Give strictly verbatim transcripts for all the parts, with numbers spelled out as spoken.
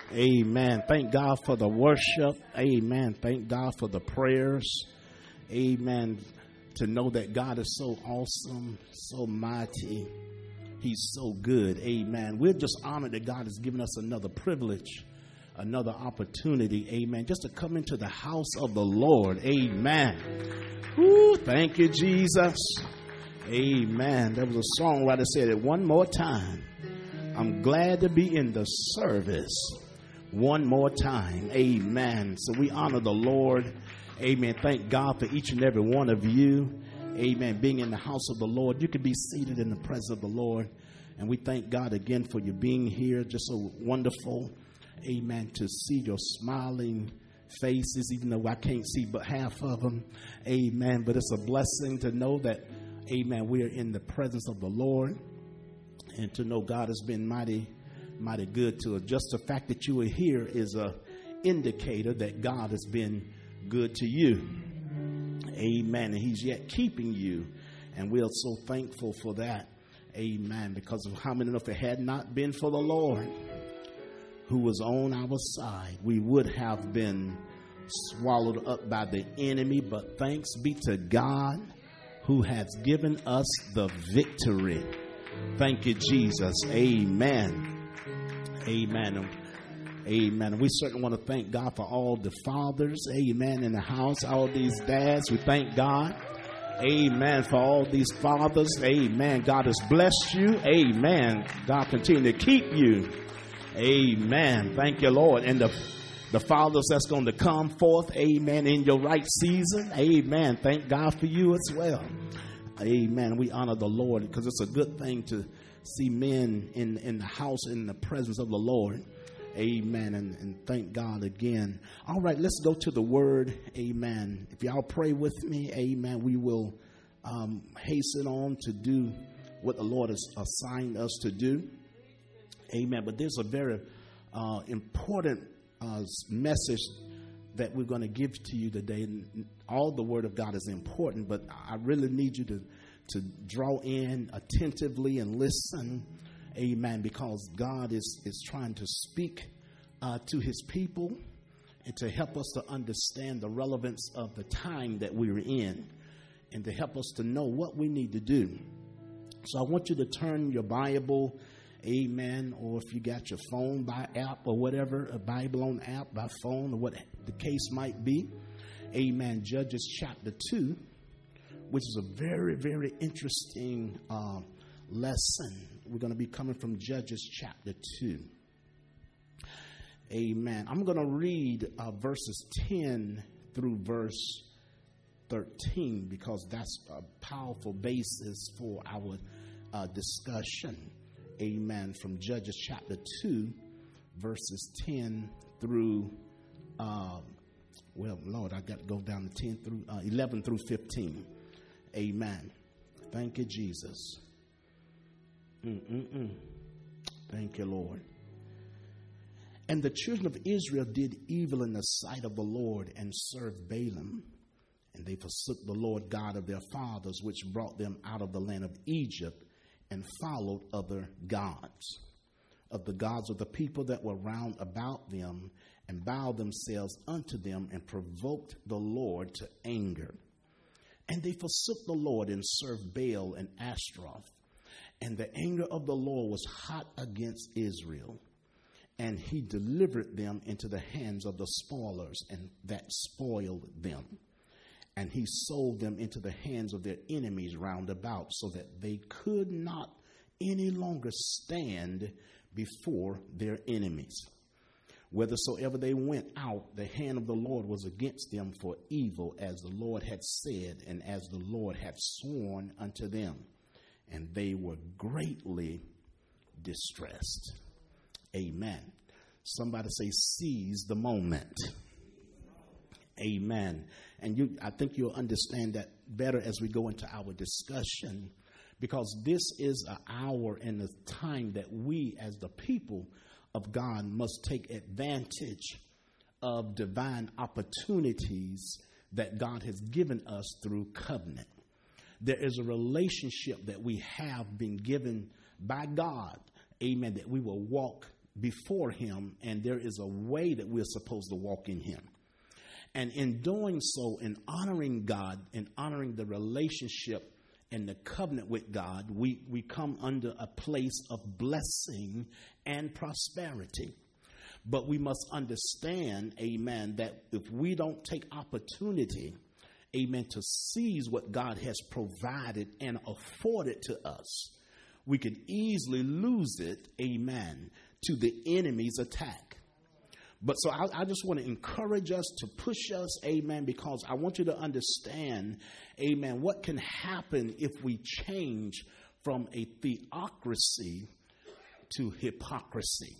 Amen. Thank God for the worship. Amen. Thank God for the prayers. Amen. To know that God is so awesome, so mighty. He's so good. Amen. We're just honored that God has given us another privilege, another opportunity. Amen. Just to come into the house of the Lord. Amen. Woo, thank you, Jesus. Amen. There was a songwriter said it one more time. I'm glad to be in the service one more time. Amen. So we honor the Lord. Amen. Thank God for each and every one of you. Amen. Being in the house of the Lord. You can be seated in the presence of the Lord. And we thank God again for you being here. Just so wonderful. Amen. To see your smiling faces, even though I can't see but half of them. Amen. But it's a blessing to know that, amen, we are in the presence of the Lord. And to know God has been mighty, mighty good to us. Just the fact that you are here is a indicator that God has been good to you. Amen. And he's yet keeping you. And we are so thankful for that. Amen. Because of how many know if it had not been for the Lord who was on our side, we would have been swallowed up by the enemy. But thanks be to God who has given us the victory. Thank you, Jesus. Amen. Amen. Amen. We certainly want to thank God for all the fathers, amen, in the house, all these dads. We thank God, amen, for all these fathers. Amen. God has blessed you. Amen. God continue to keep you. Amen. Thank you, Lord. And the, the fathers that's going to come forth, amen, in your right season. Amen. Thank God for you as well. Amen. We honor the Lord because it's a good thing to see men in, in the house in the presence of the Lord. Amen. And, and thank God again. All right, let's go to the word. Amen. If y'all pray with me, amen, we will um, hasten on to do what the Lord has assigned us to do. Amen. But there's a very uh, important uh, message that we're going to give to you today. And all the word of God is important, but I really need you to, to draw in attentively and listen. Amen. Because God is, is trying to speak uh, to his people and to help us to understand the relevance of the time that we're in and to help us to know what we need to do. So I want you to turn your Bible, amen, or if you got your phone by app or whatever, a Bible on app, by phone, or what the case might be. Amen. Judges chapter two, which is a very, very interesting uh, lesson. We're going to be coming from Judges chapter two. Amen. I'm going to read uh, verses ten through verse thirteen because that's a powerful basis for our uh, discussion. Amen. From Judges chapter two, verses ten through, uh, well, Lord, I got to go down to ten through uh, eleven through fifteen. Amen. Thank you, Jesus. Mm-mm-mm. Thank you, Lord. And the children of Israel did evil in the sight of the Lord and served Balaam. And they forsook the Lord God of their fathers, which brought them out of the land of Egypt, and followed other gods, of the gods of the people that were round about them, and bowed themselves unto them, and provoked the Lord to anger. And they forsook the Lord and served Baal and Ashtaroth. And the anger of the Lord was hot against Israel, and he delivered them into the hands of the spoilers, and that spoiled them. And he sold them into the hands of their enemies round about, so that they could not any longer stand before their enemies. Whithersoever they went out, the hand of the Lord was against them for evil, as the Lord had said, and as the Lord had sworn unto them. And they were greatly distressed. Amen. Somebody say, seize the moment. Amen. And you, I think you'll understand that better as we go into our discussion, because this is an hour and a time that we as the people of God must take advantage of divine opportunities that God has given us through covenant. There is a relationship that we have been given by God, amen, that we will walk before him, and there is a way that we're supposed to walk in him. And in doing so, in honoring God and honoring the relationship and the covenant with God, we, we come under a place of blessing and prosperity. But we must understand, amen, that if we don't take opportunity, amen, to seize what God has provided and afforded to us, we can easily lose it, amen, to the enemy's attack. But so I, I just want to encourage us, to push us, amen, because I want you to understand, amen, what can happen if we change from a theocracy to hypocrisy.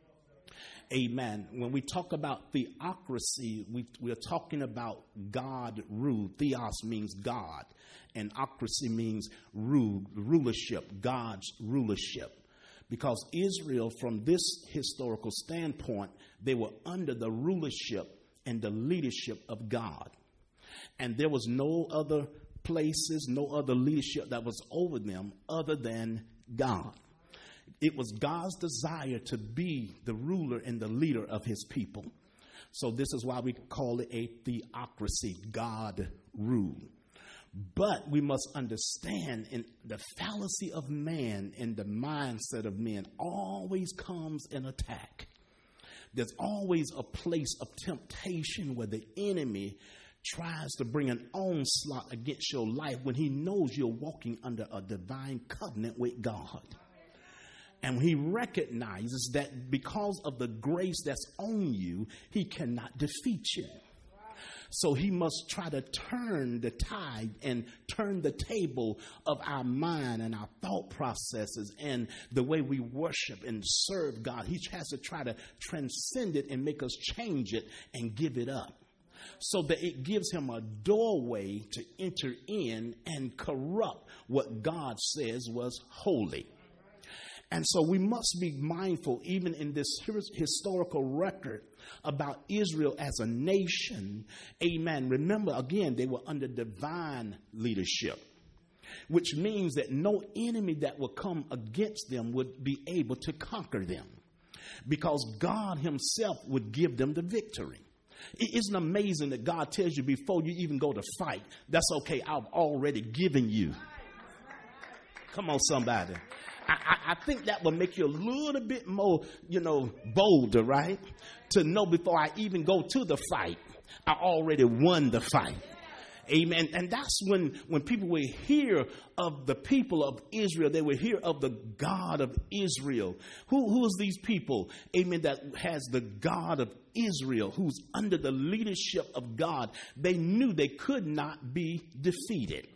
Amen. When we talk about theocracy, we, we're talking about God rule. Theos means God, and ocracy means rule, rulership, God's rulership. Because Israel, from this historical standpoint, they were under the rulership and the leadership of God. And there was no other places, no other leadership that was over them other than God. It was God's desire to be the ruler and the leader of his people. So this is why we call it a theocracy, God rule. But we must understand, in the fallacy of man and the mindset of men always comes an attack. There's always a place of temptation where the enemy tries to bring an onslaught against your life when he knows you're walking under a divine covenant with God. And he recognizes that because of the grace that's on you, he cannot defeat you. So he must try to turn the tide and turn the table of our mind and our thought processes and the way we worship and serve God. He has to try to transcend it and make us change it and give it up, so that it gives him a doorway to enter in and corrupt what God says was holy. And so we must be mindful, even in this historical record about Israel as a nation. Amen. Remember, again, they were under divine leadership, which means that no enemy that would come against them would be able to conquer them, because God himself would give them the victory. It isn't amazing that God tells you before you even go to fight, that's okay, I've already given you. Come on, somebody. I, I think that will make you a little bit more, you know, bolder, right? To know before I even go to the fight, I already won the fight. Amen. And that's when, when people will hear of the people of Israel, they will hear of the God of Israel. Who, who is these people? Amen. That has the God of Israel, who's under the leadership of God. They knew they could not be defeated.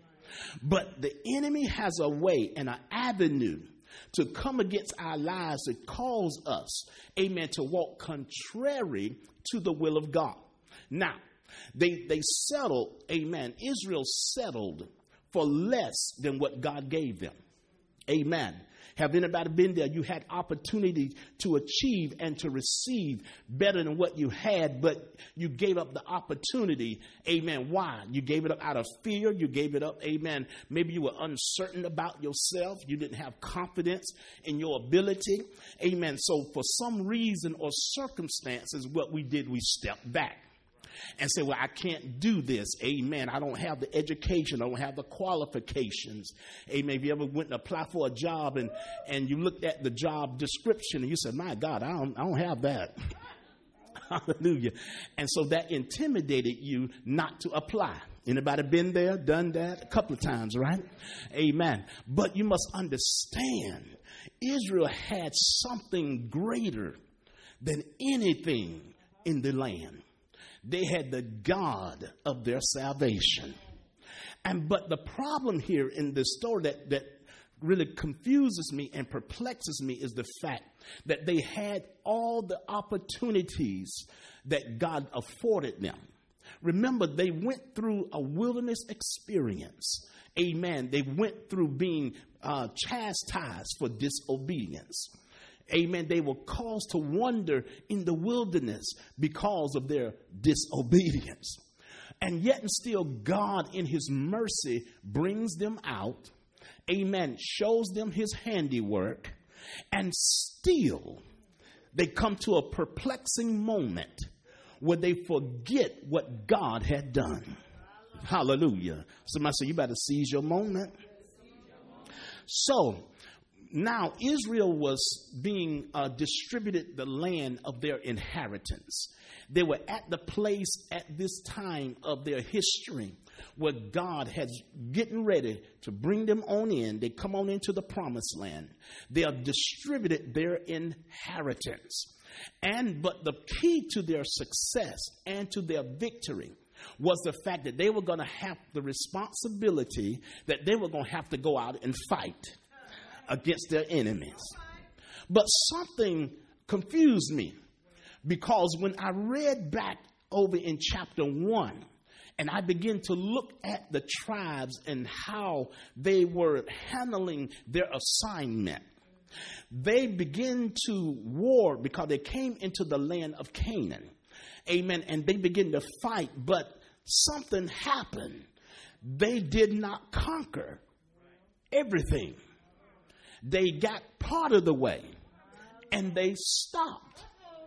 But the enemy has a way and an avenue to come against our lives that cause us, amen, to walk contrary to the will of God. Now, they they settled, amen, Israel settled for less than what God gave them. Amen. Have anybody been there? You had opportunity to achieve and to receive better than what you had, but you gave up the opportunity. Amen. Why? You gave it up out of fear. You gave it up. Amen. Maybe you were uncertain about yourself. You didn't have confidence in your ability. Amen. So for some reason or circumstances, what we did, we stepped back and say, well, I can't do this. Amen. I don't have the education. I don't have the qualifications. Amen. If you ever went and applied for a job and, and you looked at the job description and you said, my God, I don't, I don't have that. Hallelujah. And so that intimidated you not to apply. Anybody been there, done that? A couple of times, right? Amen. But you must understand, Israel had something greater than anything in the land. They had the God of their salvation. And but the problem here in this story that, that really confuses me and perplexes me is the fact that they had all the opportunities that God afforded them. Remember, they went through a wilderness experience. Amen. They went through being uh, chastised for disobedience. Amen. They were caused to wander in the wilderness because of their disobedience. And yet and still God in his mercy brings them out. Amen. Shows them his handiwork. And still they come to a perplexing moment where they forget what God had done. Hallelujah. Somebody say, you better seize your moment. So now Israel was being uh, distributed the land of their inheritance. They were at the place at this time of their history where God had getting ready to bring them on in. They come on into the promised land. They are distributed their inheritance. And but the key to their success and to their victory was the fact that they were going to have the responsibility that they were going to have to go out and fight against their enemies. But something confused me, because when I read back over in chapter one and I began to look at the tribes and how they were handling their assignment, they began to war because they came into the land of Canaan. Amen. And they began to fight, but something happened. They did not conquer everything. They got part of the way and they stopped.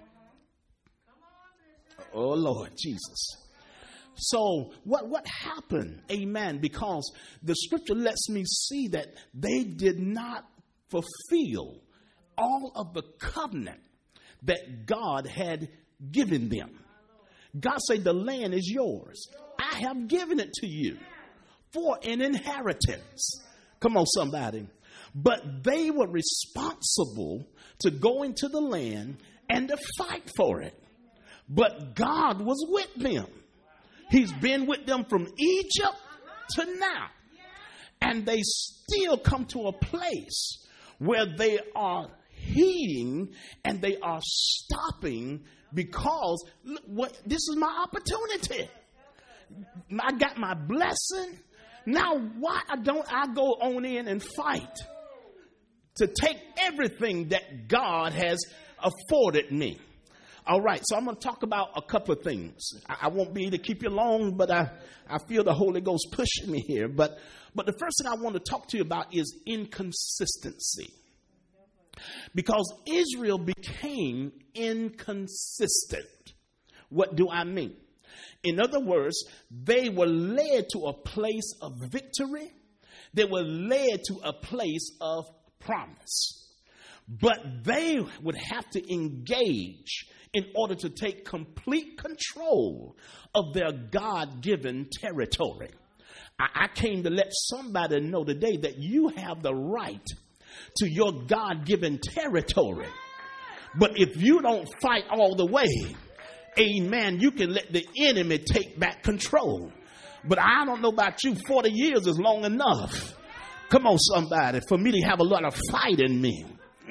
Oh, Lord Jesus. So what, what happened? Amen. Because the scripture lets me see that they did not fulfill all of the covenant that God had given them. God said, the land is yours. I have given it to you for an inheritance. Come on, somebody. But they were responsible to go into the land and to fight for it. But God was with them. He's been with them from Egypt to now. And they still come to a place where they are heeding and they are stopping because look, what, this is my opportunity. I got my blessing. Now why don't I go on in and fight to take everything that God has afforded me? All right, so I'm going to talk about a couple of things. I, I won't be able to keep you long, but I, I feel the Holy Ghost pushing me here. But, but the first thing I want to talk to you about is inconsistency. Because Israel became inconsistent. What do I mean? In other words, they were led to a place of victory. They were led to a place of promise. But they would have to engage in order to take complete control of their God-given territory. I, I came to let somebody know today that you have the right to your God-given territory. But if you don't fight all the way, amen, you can let the enemy take back control. But I don't know about you, forty years is long enough. Come on, somebody, for me to have a lot of fight in me.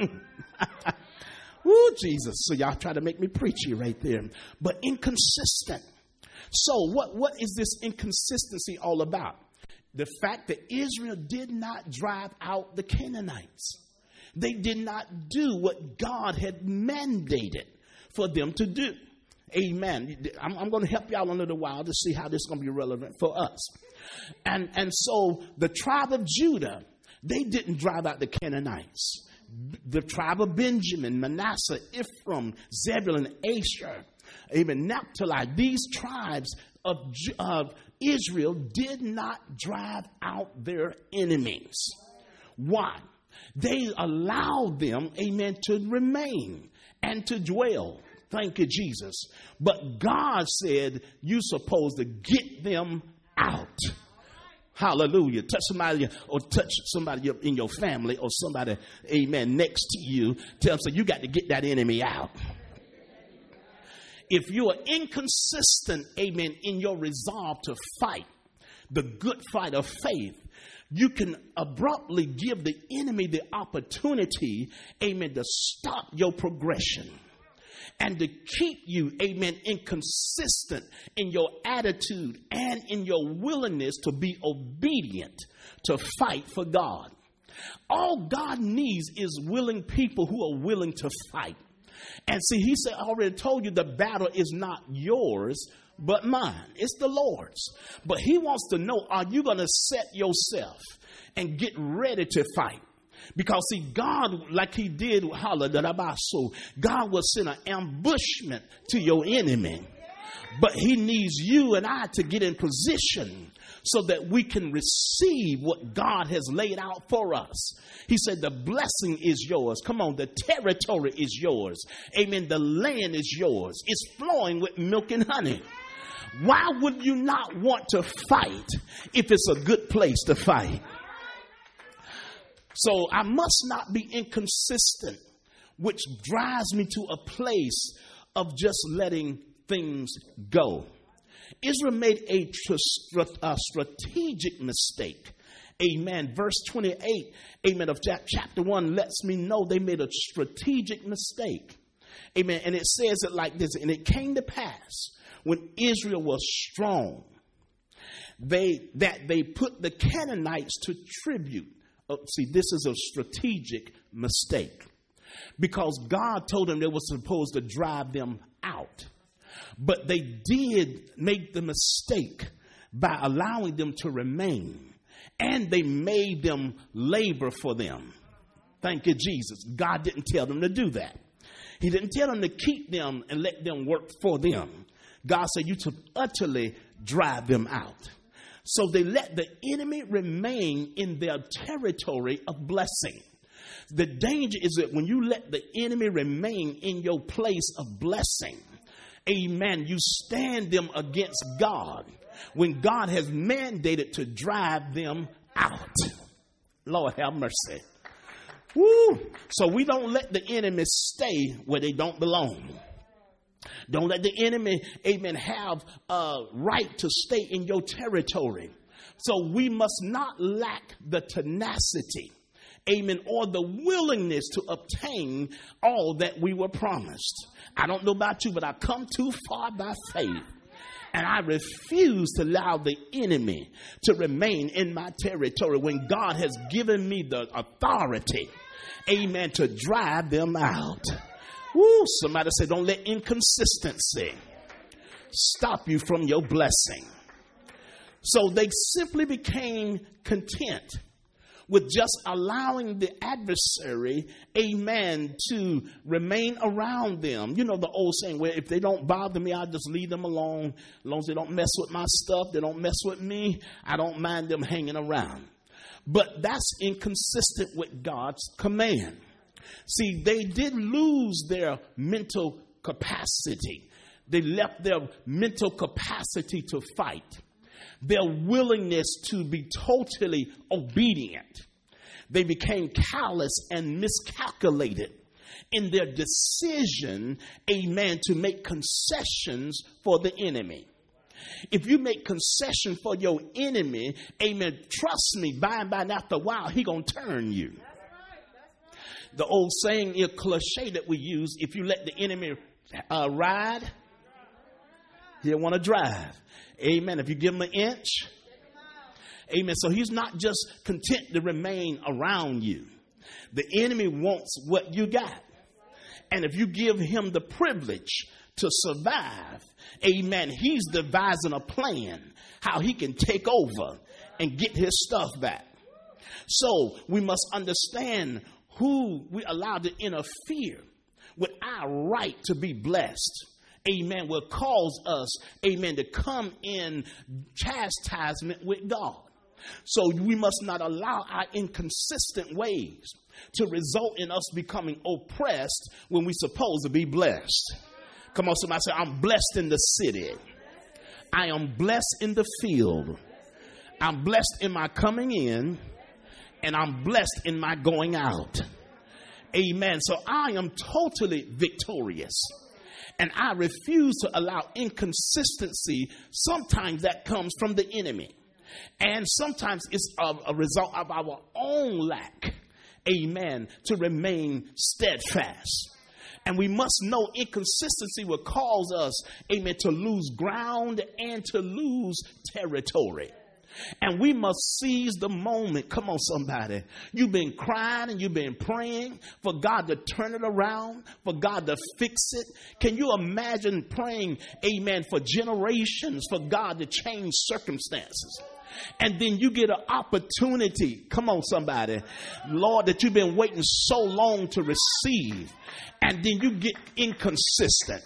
Woo, Jesus. So y'all try to make me preachy right there. But inconsistent. So what, what is this inconsistency all about? The fact that Israel did not drive out the Canaanites. They did not do what God had mandated for them to do. Amen. I'm, I'm going to help y'all a little while to see how this is going to be relevant for us. And, and so the tribe of Judah, they didn't drive out the Canaanites. The tribe of Benjamin, Manasseh, Ephraim, Zebulun, Asher, even Naphtali, these tribes of, of Israel did not drive out their enemies. Why? They allowed them, amen, to remain and to dwell. Thank you, Jesus. But God said, you're supposed to get them out. Hallelujah. Touch somebody or touch somebody in your family or somebody, amen, next to you. Tell them, so you got to get that enemy out. If you are inconsistent, amen, in your resolve to fight the good fight of faith, you can abruptly give the enemy the opportunity, amen, to stop your progression. And to keep you, amen, inconsistent in your attitude and in your willingness to be obedient to fight for God. All God needs is willing people who are willing to fight. And see, he said, I already told you the battle is not yours, but mine. It's the Lord's. But he wants to know, are you going to set yourself and get ready to fight? Because see, God, like he did with Holla, God will send an ambushment to your enemy. But he needs you and I to get in position so that we can receive what God has laid out for us. He said the blessing is yours. Come on, the territory is yours. Amen. The land is yours. It's flowing with milk and honey. Why would you not want to fight if it's a good place to fight? So I must not be inconsistent, which drives me to a place of just letting things go. Israel made a, tr- a strategic mistake. Amen. Verse twenty-eight, amen, of chapter one lets me know they made a strategic mistake. Amen. And it says it like this. And it came to pass when Israel was strong, they that they put the Canaanites to tribute. Oh, see, this is a strategic mistake because God told them they were supposed to drive them out. But they did make the mistake by allowing them to remain, and they made them labor for them. Thank you, Jesus. God didn't tell them to do that. He didn't tell them to keep them and let them work for them. God said you to utterly drive them out. So they let the enemy remain in their territory of blessing. The danger is that when you let the enemy remain in your place of blessing, amen, you stand them against God when God has mandated to drive them out. Lord have mercy. Woo! So we don't let the enemy stay where they don't belong. Don't let the enemy, amen, have a right to stay in your territory. So we must not lack the tenacity, amen, or the willingness to obtain all that we were promised. I don't know about you, but I come too far by faith. And I refuse to allow the enemy to remain in my territory when God has given me the authority, amen, to drive them out. Woo, somebody said, don't let inconsistency stop you from your blessing. So they simply became content with just allowing the adversary, amen, to remain around them. You know the old saying where if they don't bother me, I'll just leave them alone. As long as they don't mess with my stuff, they don't mess with me, I don't mind them hanging around. But that's inconsistent with God's command. See, they did lose their mental capacity. They left their mental capacity to fight, their willingness to be totally obedient. They became callous and miscalculated in their decision, amen, to make concessions for the enemy. If you make concession for your enemy, amen, trust me, by and by and after a while, he gonna turn you. The old saying, a cliche that we use, if you let the enemy uh, ride, he'll want to drive. Amen. If you give him an inch, amen. So he's not just content to remain around you. The enemy wants what you got. And if you give him the privilege to survive, amen, he's devising a plan how he can take over and get his stuff back. So we must understand who we allow to interfere with our right to be blessed, amen, will cause us, amen, to come in chastisement with God. So we must not allow our inconsistent ways to result in us becoming oppressed when we're supposed to be blessed. Come on, somebody say, I'm blessed in the city. I am blessed in the field. I'm blessed in my coming in. And I'm blessed in my going out. Amen. So I am totally victorious. And I refuse to allow inconsistency. Sometimes that comes from the enemy. And sometimes it's a, a result of our own lack. Amen. To remain steadfast. And we must know inconsistency will cause us, amen, to lose ground and to lose territory. And we must seize the moment. Come on, somebody. You've been crying and you've been praying for God to turn it around, for God to fix it. Can you imagine praying, amen, for generations for God to change circumstances? And then you get an opportunity. Come on, somebody. Lord, that you've been waiting so long to receive. And then you get inconsistent.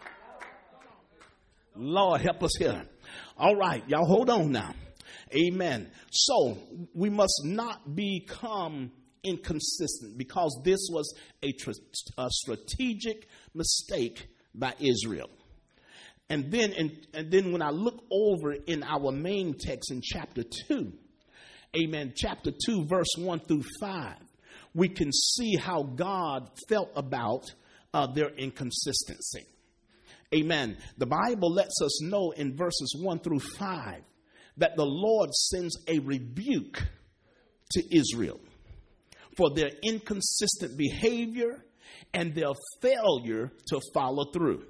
Lord, help us here. All right, y'all hold on now. Amen. So we must not become inconsistent, because this was a, tr- a strategic mistake by Israel. And then, and, and then when I look over in our main text in chapter two, amen, chapter two, verse one through five, we can see how God felt about uh, their inconsistency. Amen. The Bible lets us know in verses one through five that the Lord sends a rebuke to Israel for their inconsistent behavior and their failure to follow through.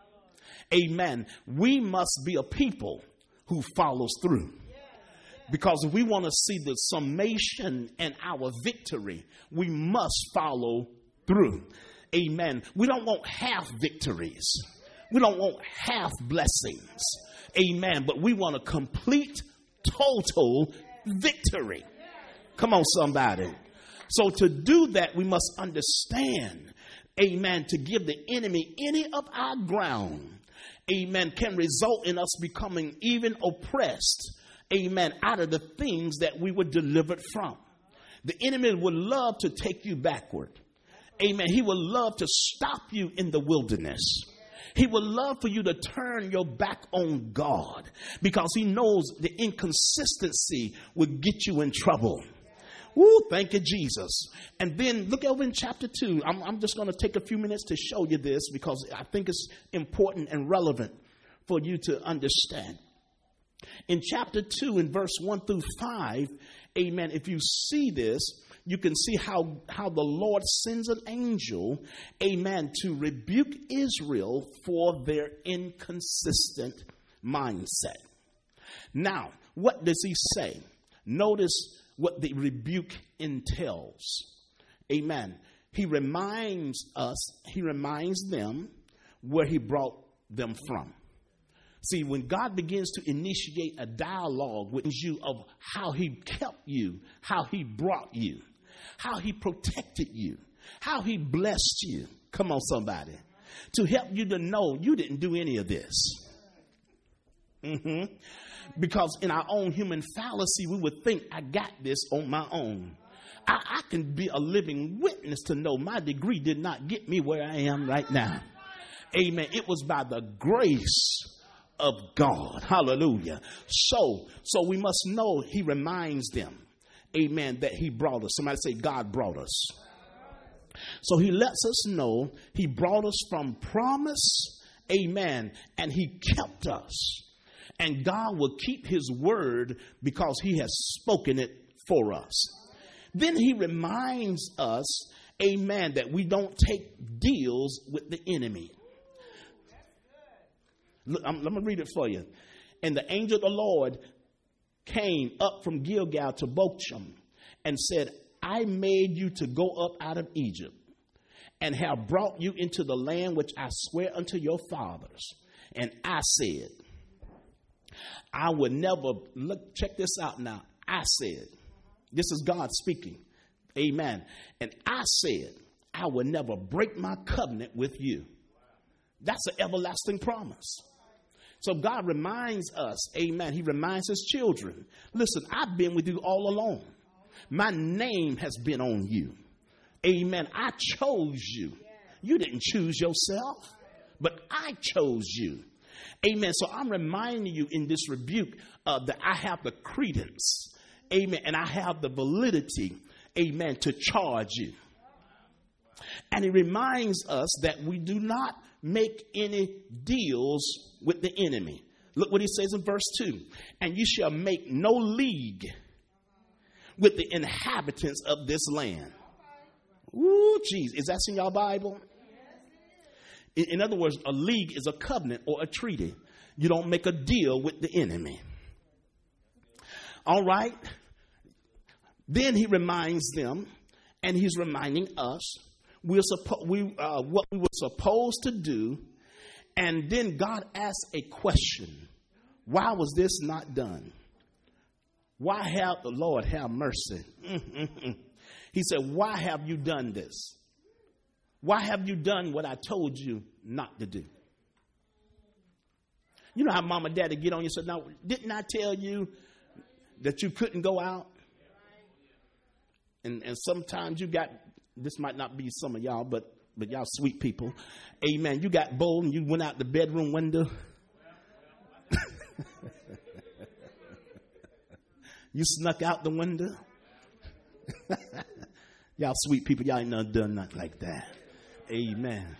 Amen. We must be a people who follows through. Because if we want to see the summation and our victory, we must follow through. Amen. We don't want half victories. We don't want half blessings. Amen. But we want a complete, total victory. Come on, somebody. So to do that, we must understand, amen, to give the enemy any of our ground, amen, can result in us becoming even oppressed, amen, out of the things that we were delivered from. The enemy would love to take you backward. Amen. He would love to stop you in the wilderness. He would love for you to turn your back on God, because he knows the inconsistency would get you in trouble. Woo, thank you, Jesus. And then look over in chapter two. I'm, I'm just going to take a few minutes to show you this, because I think it's important and relevant for you to understand. In chapter two, in verse one through five, amen, if you see this, you can see how, how the Lord sends an angel, amen, to rebuke Israel for their inconsistent mindset. Now, what does he say? Notice what the rebuke entails. Amen. He reminds us, he reminds them where he brought them from. See, when God begins to initiate a dialogue with you of how he kept you, how he brought you, how he protected you, how he blessed you. Come on, somebody. To help you to know you didn't do any of this. Mm-hmm. Because in our own human fallacy, we would think, I got this on my own. I, I can be a living witness to know my degree did not get me where I am right now. Amen. It was by the grace of God. Hallelujah. So, so we must know he reminds them, amen, that he brought us. Somebody say, God brought us. So he lets us know he brought us from promise, amen, and he kept us. And God will keep his word because he has spoken it for us. Then he reminds us, amen, that we don't take deals with the enemy. Look, I'm, let me read it for you. And the angel of the Lord came up from Gilgal to Bochum and said, I made you to go up out of Egypt and have brought you into the land which I swear unto your fathers. And I said, I would never, look, check this out now. I said, this is God speaking. Amen. And I said, I will never break my covenant with you. That's an everlasting promise. So God reminds us, amen. He reminds his children, listen, I've been with you all along. My name has been on you. Amen. I chose you. You didn't choose yourself, but I chose you. Amen. So I'm reminding you in this rebuke uh, that I have the credence, amen, and I have the validity, amen, to charge you. And it reminds us that we do not make any deals with the enemy. Look what he says in verse two. And you shall make no league with the inhabitants of this land. Ooh, geez. Is that in your Bible? In, in other words, a league is a covenant or a treaty. You don't make a deal with the enemy. All right. Then he reminds them, and he's reminding us, we're suppo- we, uh, what we were supposed to do. And then God asked a question. Why was this not done? Why have the Lord have mercy? Mm-mm-mm. He said, why have you done this? Why have you done what I told you not to do? You know how mom and daddy get on you and say, now, didn't I tell you that you couldn't go out? And and sometimes you got, this might not be some of y'all, but but y'all sweet people. Amen. You got bold and you went out the bedroom window. You snuck out the window. Y'all sweet people, y'all ain't never done nothing like that. Amen.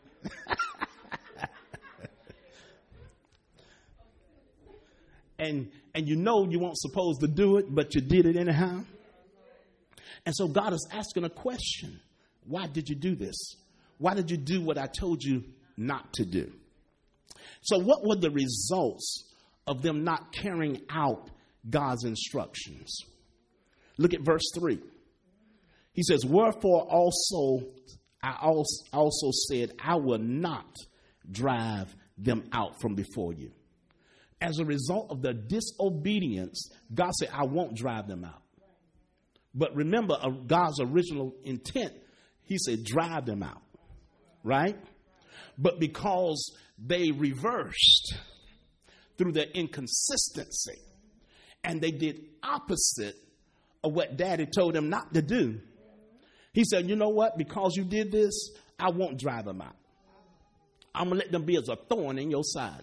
and and you know you weren't supposed to do it, but you did it anyhow. And so God is asking a question. Why did you do this? Why did you do what I told you not to do? So what were the results of them not carrying out God's instructions? Look at verse three. He says, wherefore also I also said, I will not drive them out from before you. As a result of the disobedience, God said, I won't drive them out. But remember, uh, God's original intent, he said, drive them out. Right? But because they reversed through their inconsistency and they did opposite of what daddy told them not to do, he said, you know what? Because you did this, I won't drive them out. I'm going to let them be as a thorn in your side.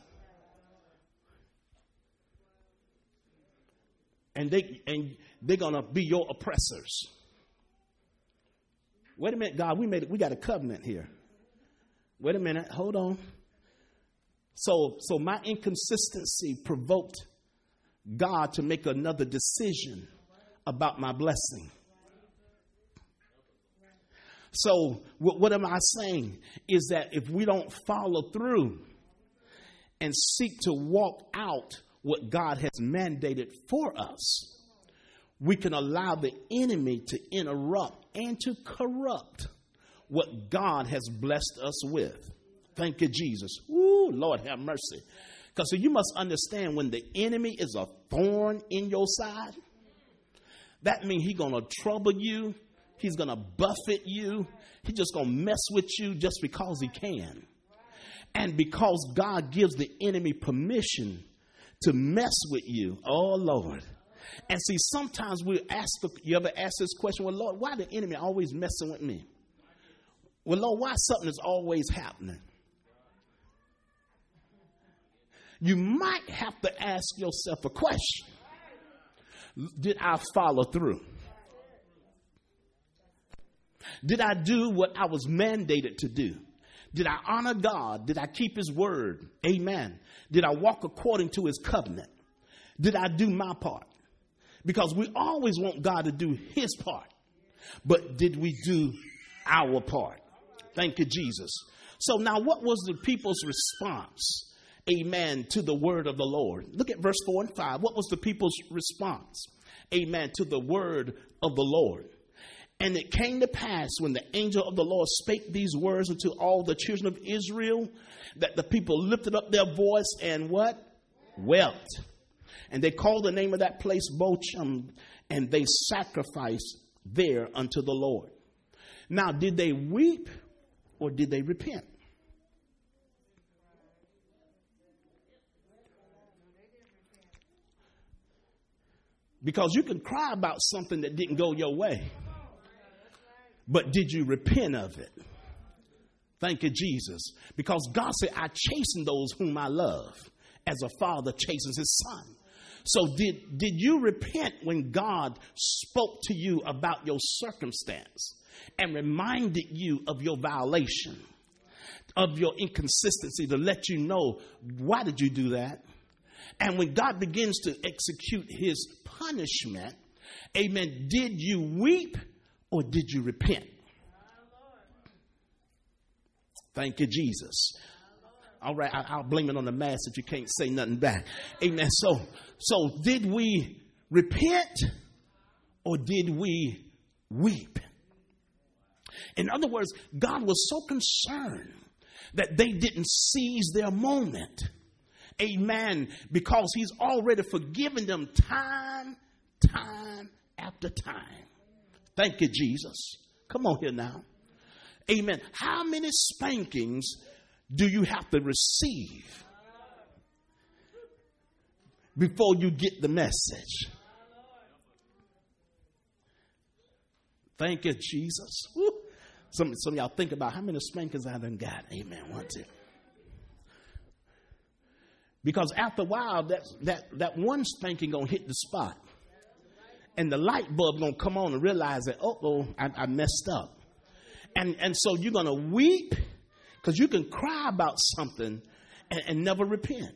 And they and they're gonna be your oppressors. Wait a minute, God, we made it, we got a covenant here. Wait a minute, hold on. So so my inconsistency provoked God to make another decision about my blessing. So what, what am I saying? Is that if we don't follow through and seek to walk out what God has mandated for us, we can allow the enemy to interrupt and to corrupt what God has blessed us with. Thank you, Jesus. Ooh, Lord have mercy. Because so you must understand, when the enemy is a thorn in your side, that means he's going to trouble you. He's going to buffet you. He's just going to mess with you just because he can. And because God gives the enemy permission to mess with you. Oh, Lord. And see, sometimes we ask, the, you ever ask this question, well, Lord, why the enemy always messing with me? Well, Lord, why something is always happening? You might have to ask yourself a question. Did I follow through? Did I do what I was mandated to do? Did I honor God? Did I keep his word? Amen. Did I walk according to his covenant? Did I do my part? Because we always want God to do his part. But did we do our part? Thank you, Jesus. So now what was the people's response? Amen. To the word of the Lord. Look at verse four and five. What was the people's response? Amen. To the word of the Lord. And it came to pass, when the angel of the Lord spake these words unto all the children of Israel, that the people lifted up their voice and what? Wept. And they called the name of that place Bochum, and they sacrificed there unto the Lord. Now, did they weep or did they repent? Because you can cry about something that didn't go your way. But did you repent of it? Thank you, Jesus. Because God said, I chasten those whom I love, as a father chastens his son. So did, did you repent when God spoke to you about your circumstance and reminded you of your violation, of your inconsistency, to let you know, why did you do that? And when God begins to execute his punishment, amen, did you weep or did you repent? Thank you, Jesus. All right, I'll blame it on the mask if you can't say nothing back. Amen. So, so did we repent or did we weep? In other words, God was so concerned that they didn't seize their moment. Amen. Because he's already forgiven them time time after time. Thank you, Jesus. Come on here now. Amen. How many spankings do you have to receive before you get the message? Thank you, Jesus. Woo. Some, some of y'all think about how many spankings I done got. Amen. One, two. Because after a while, that, that, that one spanking going to hit the spot. And the light bulb going to come on and realize that, uh-oh, I, I messed up. And, and so you're going to weep because you can cry about something and, and never repent.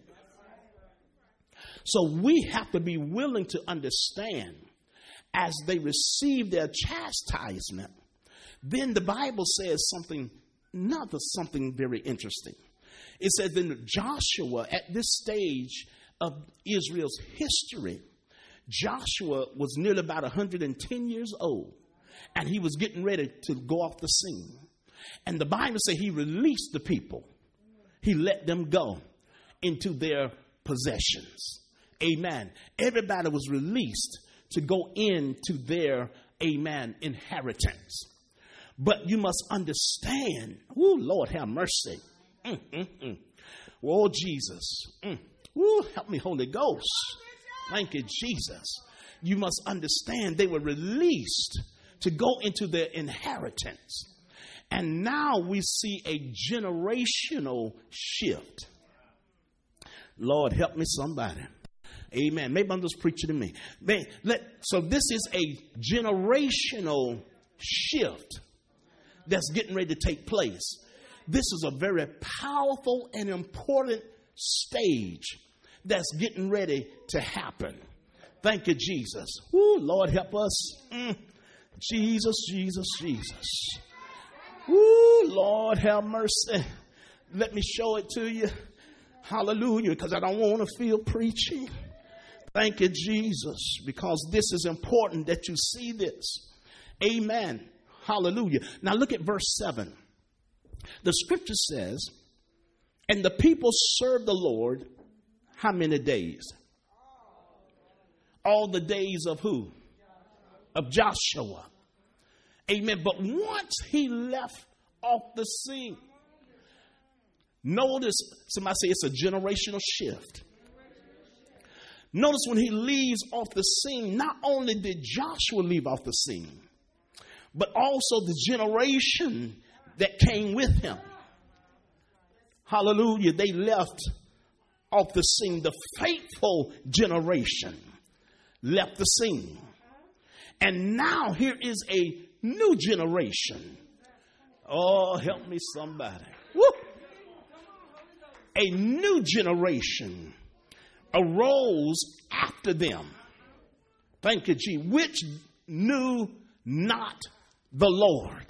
So we have to be willing to understand as they receive their chastisement. Then the Bible says something, another something very interesting. It says in Joshua, at this stage of Israel's history, Joshua was nearly about one hundred ten years old, and he was getting ready to go off the scene. And the Bible says he released the people. He let them go into their possessions. Amen. Everybody was released to go into their, amen, inheritance. But you must understand, oh, Lord, have mercy. Mm, mm, mm. Oh, Jesus. Mm. Ooh, help me, Holy Ghost. Thank you, Jesus. You must understand they were released to go into their inheritance. And now we see a generational shift. Lord, help me, somebody. Amen. Maybe I'm just preaching to me. Man, let, so this is a generational shift that's getting ready to take place. This is a very powerful and important stage that's getting ready to happen. Thank you, Jesus. Woo, Lord, help us. Mm. Jesus, Jesus, Jesus. Woo, Lord, have mercy. Let me show it to you. Hallelujah, because I don't want to feel preachy. Thank you, Jesus, because this is important that you see this. Amen. Hallelujah. Now look at verse seven. The scripture says, and the people served the Lord how many days? All the days of who? Of Joshua. Amen. But once he left off the scene, notice, somebody say it's a generational shift. Notice when he leaves off the scene, not only did Joshua leave off the scene, but also the generation that came with him. Hallelujah. They left off the scene. The faithful generation left the scene. And now here is a new generation. Oh, help me, somebody. Woo! A new generation arose after them. Thank you, G. Which knew not the Lord,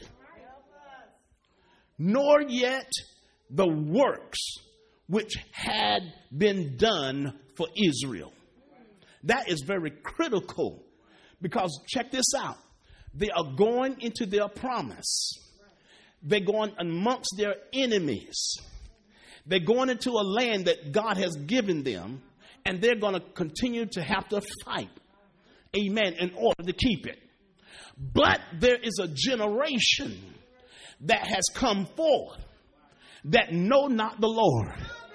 nor yet the works which had been done for Israel. That is very critical, because check this out. They are going into their promise. They're going amongst their enemies. They're going into a land that God has given them, and they're going to continue to have to fight, amen, in order to keep it. But there is a generation that has come forth that know not the Lord.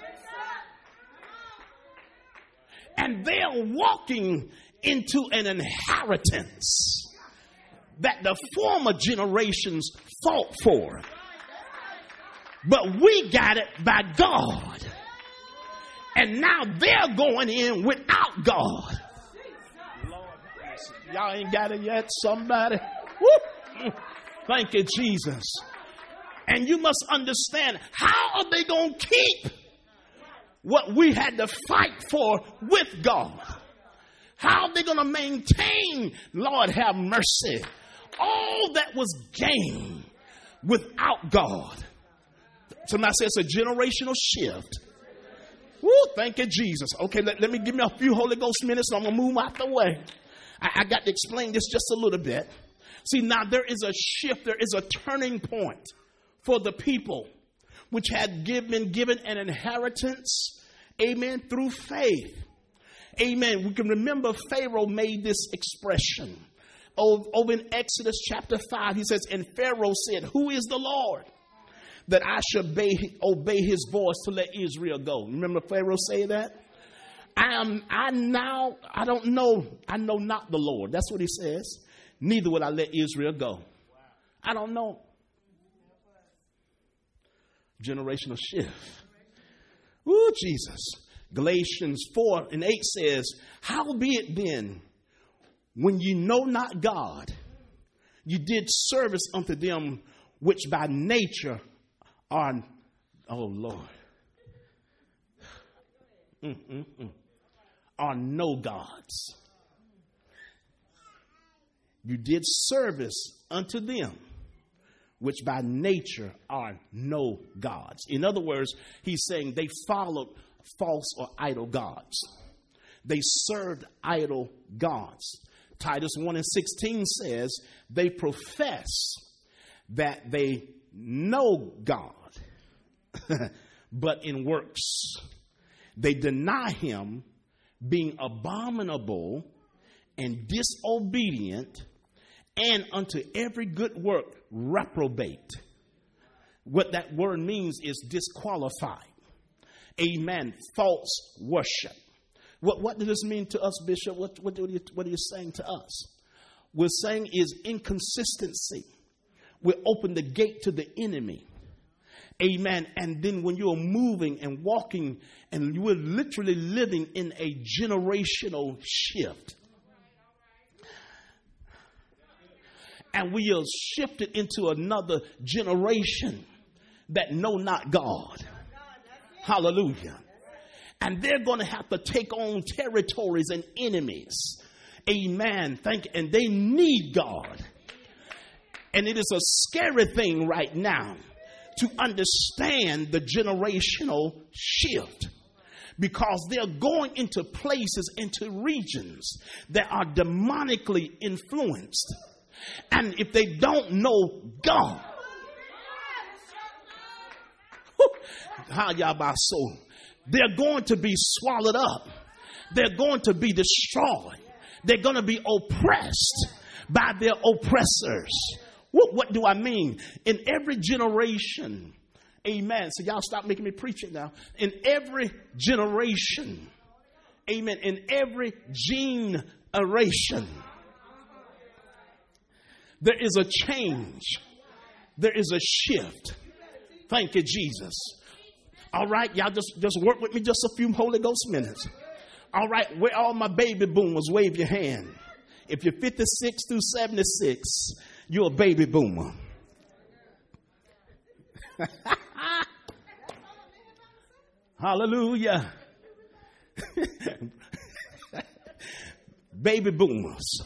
And they are walking into an inheritance that the former generations fought for. But we got it by God. And now they're going in without God. Lord, y'all ain't got it yet, somebody? Woo. Thank you, Jesus. And you must understand, how are they going to keep what we had to fight for with God? How are they going to maintain, Lord have mercy, all that was gained without God? Somebody says it's a generational shift. Woo, thank you, Jesus. Okay, let, let me give me a few Holy Ghost minutes and I'm going to move out the way. I, I got to explain this just a little bit. See, now there is a shift. There is a turning point for the people which had give, been given an inheritance, amen, through faith. Amen. We can remember Pharaoh made this expression. Over in Exodus chapter five, he says, and Pharaoh said, who is the Lord that I should obey, obey his voice to let Israel go? Remember Pharaoh say that? I am, I now, I don't know, I know not the Lord. That's what he says. Neither will I let Israel go. I don't know. Generational shift. Ooh, Jesus. Galatians four and eight says, howbeit then, when ye know not God, you did service unto them which by nature are, oh Lord, Mm-mm-mm. are no gods. You did service unto them which by nature are no gods. In other words, he's saying they followed false or idol gods. They served idol gods. Titus one and sixteen says they profess that they know God, but in works they deny him, being abominable and disobedient, and unto every good work reprobate. What that word means is disqualified. Amen. False worship. What, what does this mean to us, Bishop? What, what, are you, what are you saying to us? We're saying is inconsistency. We open the gate to the enemy. Amen. And then when you're moving and walking and you are literally living in a generational shift. And we are shifted into another generation that know not God. Hallelujah. And they're going to have to take on territories and enemies. Amen. Thank you. And they need God. And it is a scary thing right now to understand the generational shift, because they're going into places, into regions that are demonically influenced. And if they don't know God, how y'all by soul, they're going to be swallowed up. They're going to be destroyed. They're going to be oppressed by their oppressors. What, what do I mean? In every generation, amen. So y'all stop making me preach it now. In every generation, amen. In every generation, there is a change. There is a shift. Thank you, Jesus. All right, y'all just, just work with me just a few Holy Ghost minutes. All right, where all my baby boomers, wave your hand. If you're fifty-six through seventy-six, you're a baby boomer. Hallelujah. Baby boomers.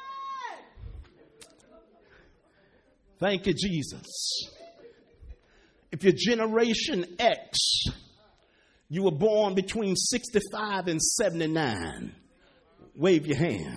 Thank you, Jesus. If you're Generation X, you were born between sixty-five and seventy-nine. Wave your hand.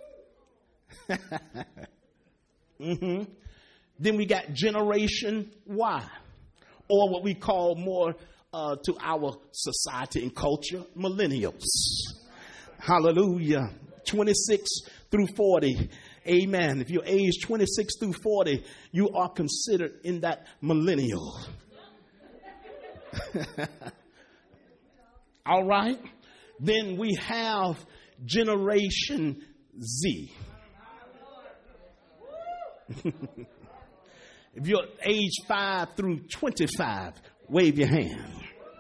mm-hmm. Then we got Generation Y, or what we call more uh, to our society and culture, millennials. Hallelujah. twenty-six through forty. Amen. If you're age twenty-six through forty, you are considered in that millennial. All right. Then we have Generation Z. If you're age five through twenty-five, wave your hand.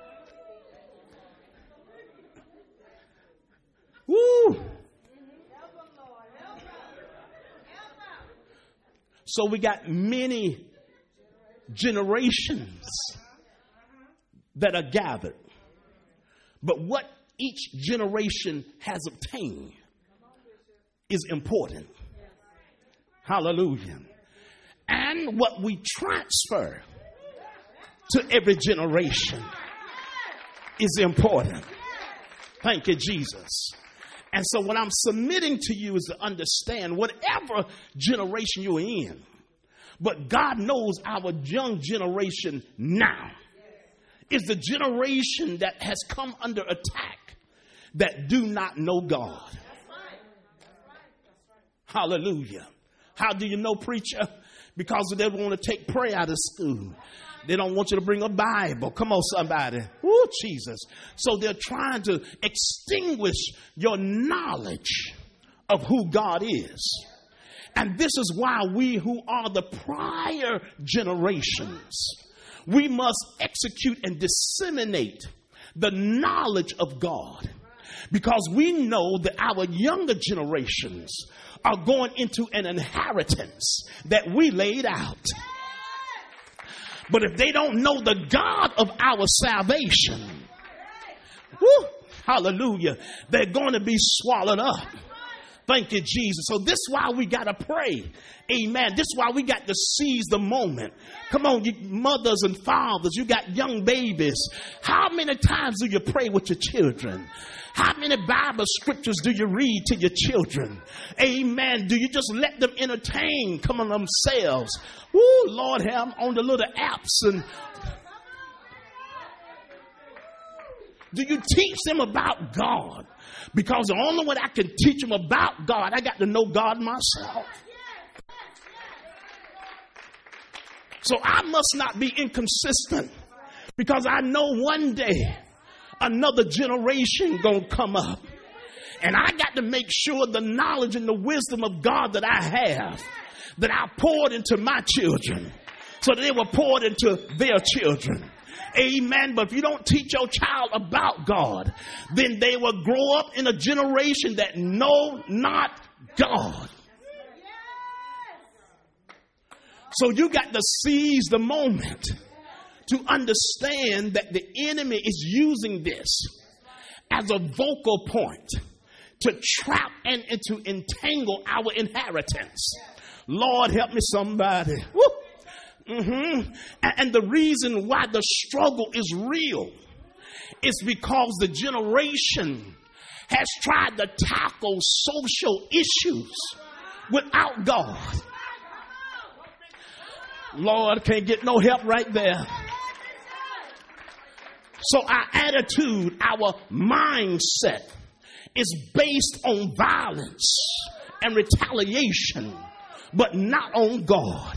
Woo! So we got many generations that are gathered. But what each generation has obtained is important. Hallelujah. And what we transfer to every generation is important. Thank you, Jesus. And so what I'm submitting to you is to understand whatever generation you're in, but God knows our young generation now is the generation that has come under attack. that do not know God. Hallelujah. How do you know, preacher? Because they want to take prayer out of school. They don't want you to bring a Bible. Come on, somebody. Woo, Jesus. So they're trying to extinguish your knowledge of who God is. And this is why we who are the prior generations, we must execute and disseminate the knowledge of God. Because we know that our younger generations are going into an inheritance that we laid out. But if they don't know the God of our salvation, woo, hallelujah, they're going to be swallowed up. Thank you, Jesus. So this is why we got to pray. Amen. This is why we got to seize the moment. Come on, you mothers and fathers, you got young babies. How many times do you pray with your children? How many Bible scriptures do you read to your children? Amen. Do you just let them entertain, come on, themselves? Woo, Lord, have them on the little apps. And do you teach them about God? Because the only way I can teach them about God, I got to know God myself. So I must not be inconsistent, because I know one day another generation gonna come up, and I got to make sure the knowledge and the wisdom of God that I have, that I poured into my children, so that they were poured into their children. Amen. But if you don't teach your child about God, then they will grow up in a generation that know not God. So you got to seize the moment to understand that the enemy is using this as a vocal point to trap and, and to entangle our inheritance. Lord, help me somebody. Woo. Mm-hmm. And, and the reason why the struggle is real is because the generation has tried to tackle social issues without God. Lord, can't get no help right there. So our attitude, our mindset is based on violence and retaliation, but not on God.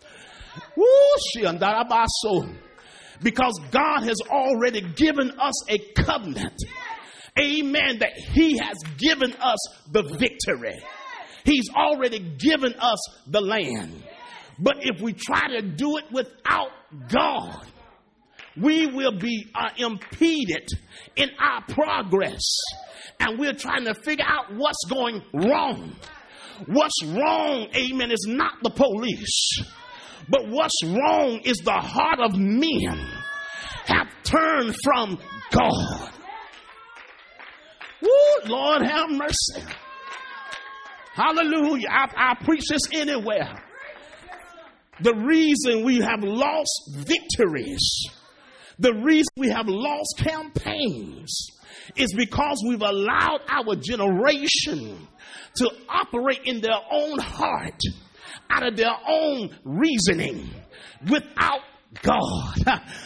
Because God has already given us a covenant. Amen. That he has given us the victory. He's already given us the land. But if we try to do it without God, we will be uh, impeded in our progress. And we're trying to figure out what's going wrong. What's wrong, amen, is not the police. But what's wrong is the heart of men have turned from God. Woo, Lord have mercy. Hallelujah. I, I preach this anywhere. The reason we have lost victories, the reason we have lost campaigns is because we've allowed our generation to operate in their own heart, out of their own reasoning, without God.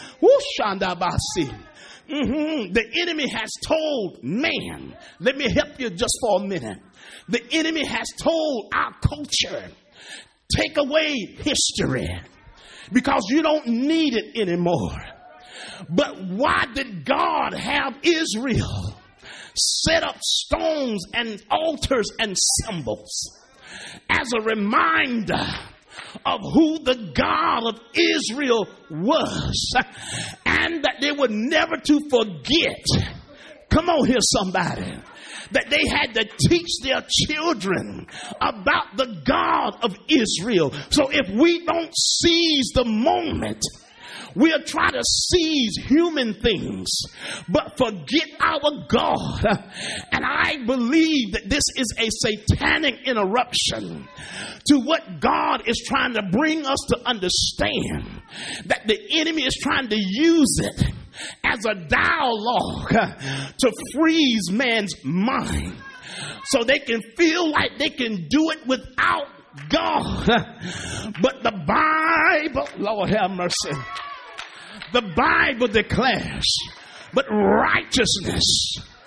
Mm-hmm. The enemy has told man, let me help you just for a minute. The enemy has told our culture, take away history because you don't need it anymore. But why did God have Israel set up stones and altars and symbols as a reminder of who the God of Israel was, and that they were never to forget? Come on here, somebody. That they had to teach their children about the God of Israel. So if we don't seize the moment, we'll try to seize human things, but forget our God. And I believe that this is a satanic interruption to what God is trying to bring us to understand, that the enemy is trying to use it as a dialogue to freeze man's mind so they can feel like they can do it without God. But the Bible, Lord have mercy, the Bible declares, but righteousness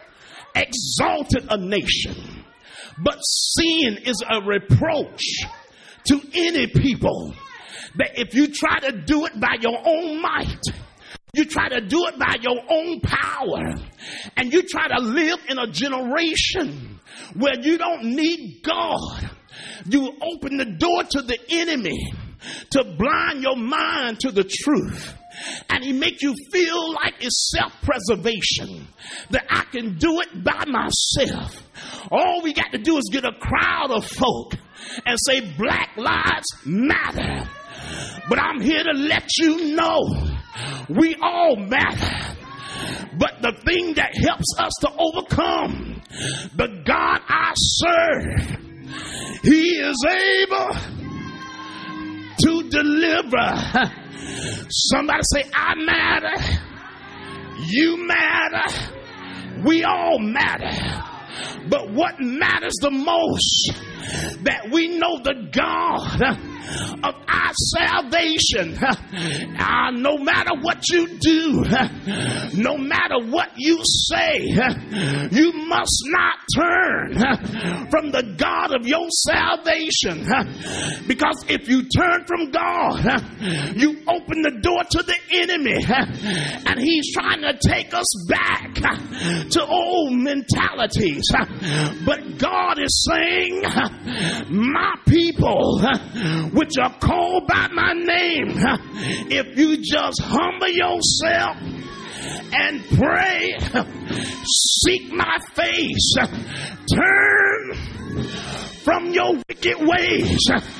exalted a nation, but sin is a reproach to any people. That if you try to do it by your own might, you try to do it by your own power, and you try to live in a generation where you don't need God, you open the door to the enemy to blind your mind to the truth. And he make you feel like it's self-preservation, that I can do it by myself. All we got to do is get a crowd of folk and say Black Lives Matter. But I'm here to let you know we all matter. But the thing that helps us to overcome, the God I serve, he is able to deliver. Somebody say, I matter, you matter, we all matter. But what matters the most, that we know the God of our salvation. Uh, no matter what you do, no matter what you say, you must not turn from the God of your salvation. Because if you turn from God, you open the door to the enemy, and he's trying to take us back to old mentalities. But God is saying, my people, which are called by my name, if you just humble yourself and pray, seek my face, turn from your wicked ways,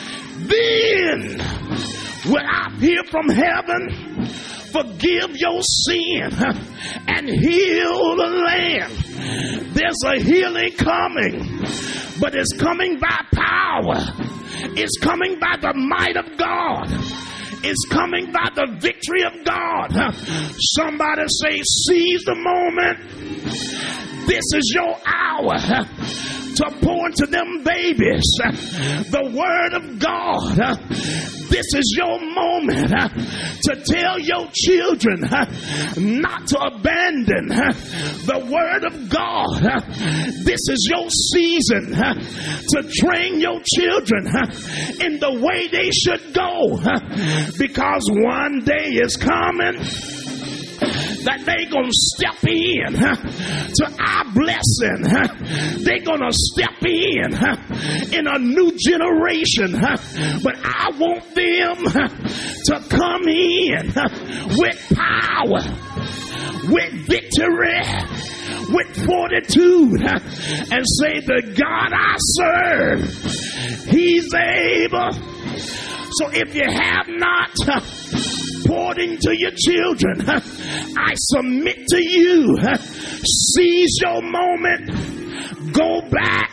then will I hear from heaven, forgive your sin, and heal the land. There's a healing coming, but it's coming by power. It's coming by the might of God. It's coming by the victory of God. Somebody say, seize the moment. This is your hour to pour into them babies the word of God. This is your moment to tell your children not to abandon the word of God. This is your season to train your children in the way they should go, because one day is coming that they gonna step in to our blessing. They gonna step in in a new generation. But I want them to come in with power, with victory, with fortitude, and say, the God I serve, he's able. So if you have not poured into your children, I submit to you, seize your moment, go back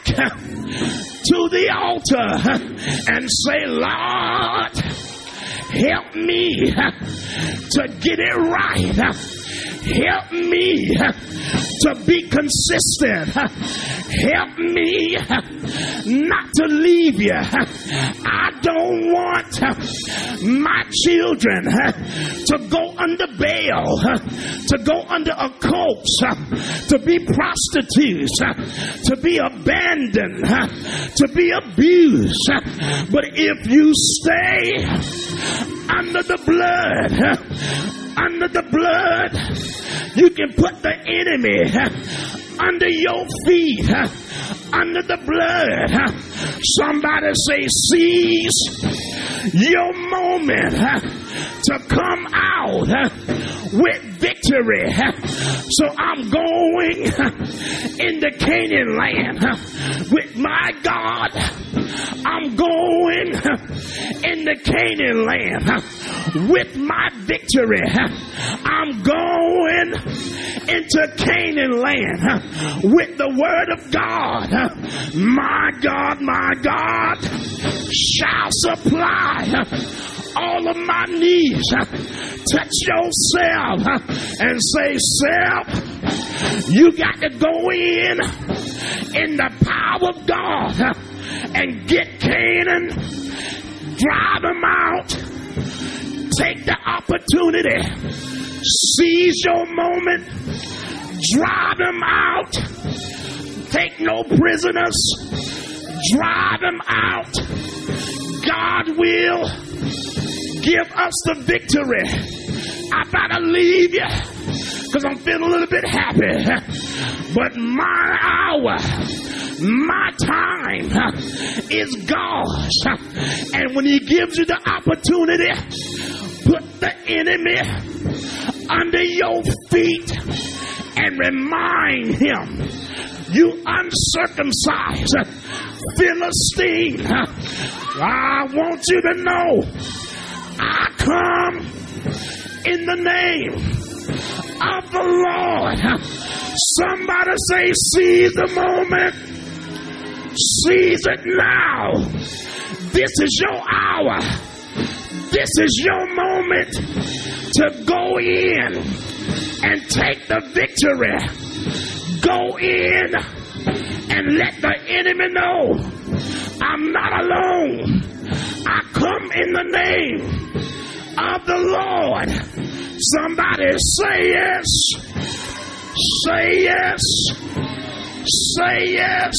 to the altar and say, Lord, help me to get it right. Help me to be consistent. Help me not to leave you. I don't want my children to go under Baal, to go under occults, to be prostitutes, to be abandoned, to be abused. But if you stay under the blood, under the blood, you can put the enemy under your feet, under the blood. Somebody say, seize your moment to come out with victory. So I'm going into Canaan land with my God. I'm going into Canaan land with my victory. I'm going into Canaan land with the word of God. My God, my God shall supply all of my needs. Touch yourself and say, self, you got to go in in the power of God and get Canaan, drive them out, take the opportunity, seize your moment, Drive them out. Take no prisoners. Drive them out. God will give us the victory. I gotta leave you because I'm feeling a little bit happy. But my hour, my time is God's. And when he gives you the opportunity, put the enemy under your feet and remind him, you uncircumcised Philistine, I want you to know I come in the name of the Lord. Somebody say, seize the moment. Seize it now. This is your hour. This is your moment to go in and take the victory. Go in and let the enemy know I'm not alone. I come in the name of the Lord. Somebody say yes. Say yes. Say yes.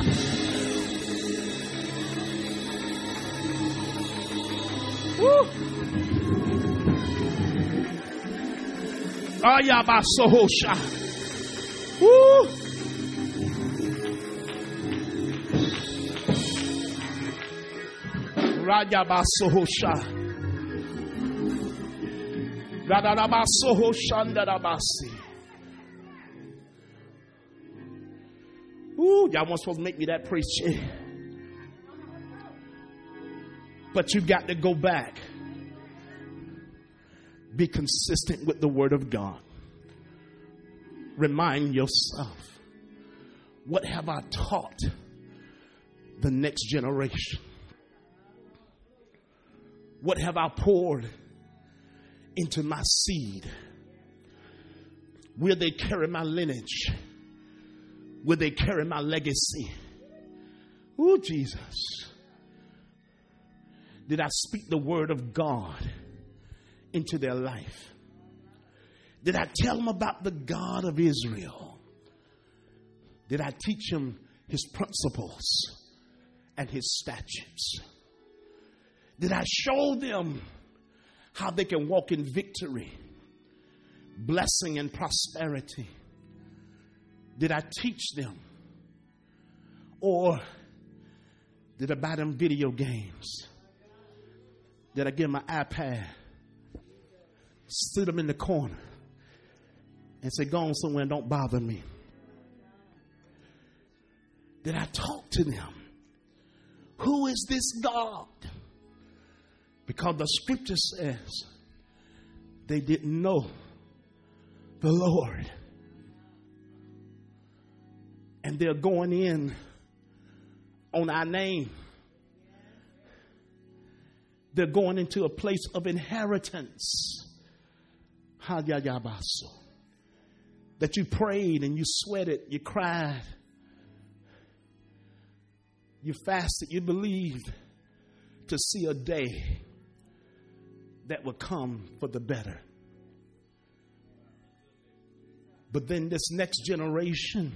Woo. Ayabasohosha. Woo. Rajabasohosha. Radarabasohoshandarabasi. Ooh, y'all weren't supposed to make me that preacher. But you got to go back. Be consistent with the word of God. Remind yourself, what have I taught the next generation? What have I poured into my seed? Will they carry my lineage? Will they carry my legacy? Oh, Jesus. Did I speak the word of God into their life? Did I tell them about the God of Israel? Did I teach them his principles and his statutes? Did I show them how they can walk in victory, blessing, and prosperity? Did I teach them? Or did I buy them video games? Did I give them an iPad? Sit them in the corner and say, go on somewhere and don't bother me? Did I talk to them? Who is this God? Because the scripture says they didn't know the Lord. And they're going in on our name. They're going into a place of inheritance. That you prayed and you sweated, you cried, you fasted, you believed to see a day that will come for the better. But then this next generation,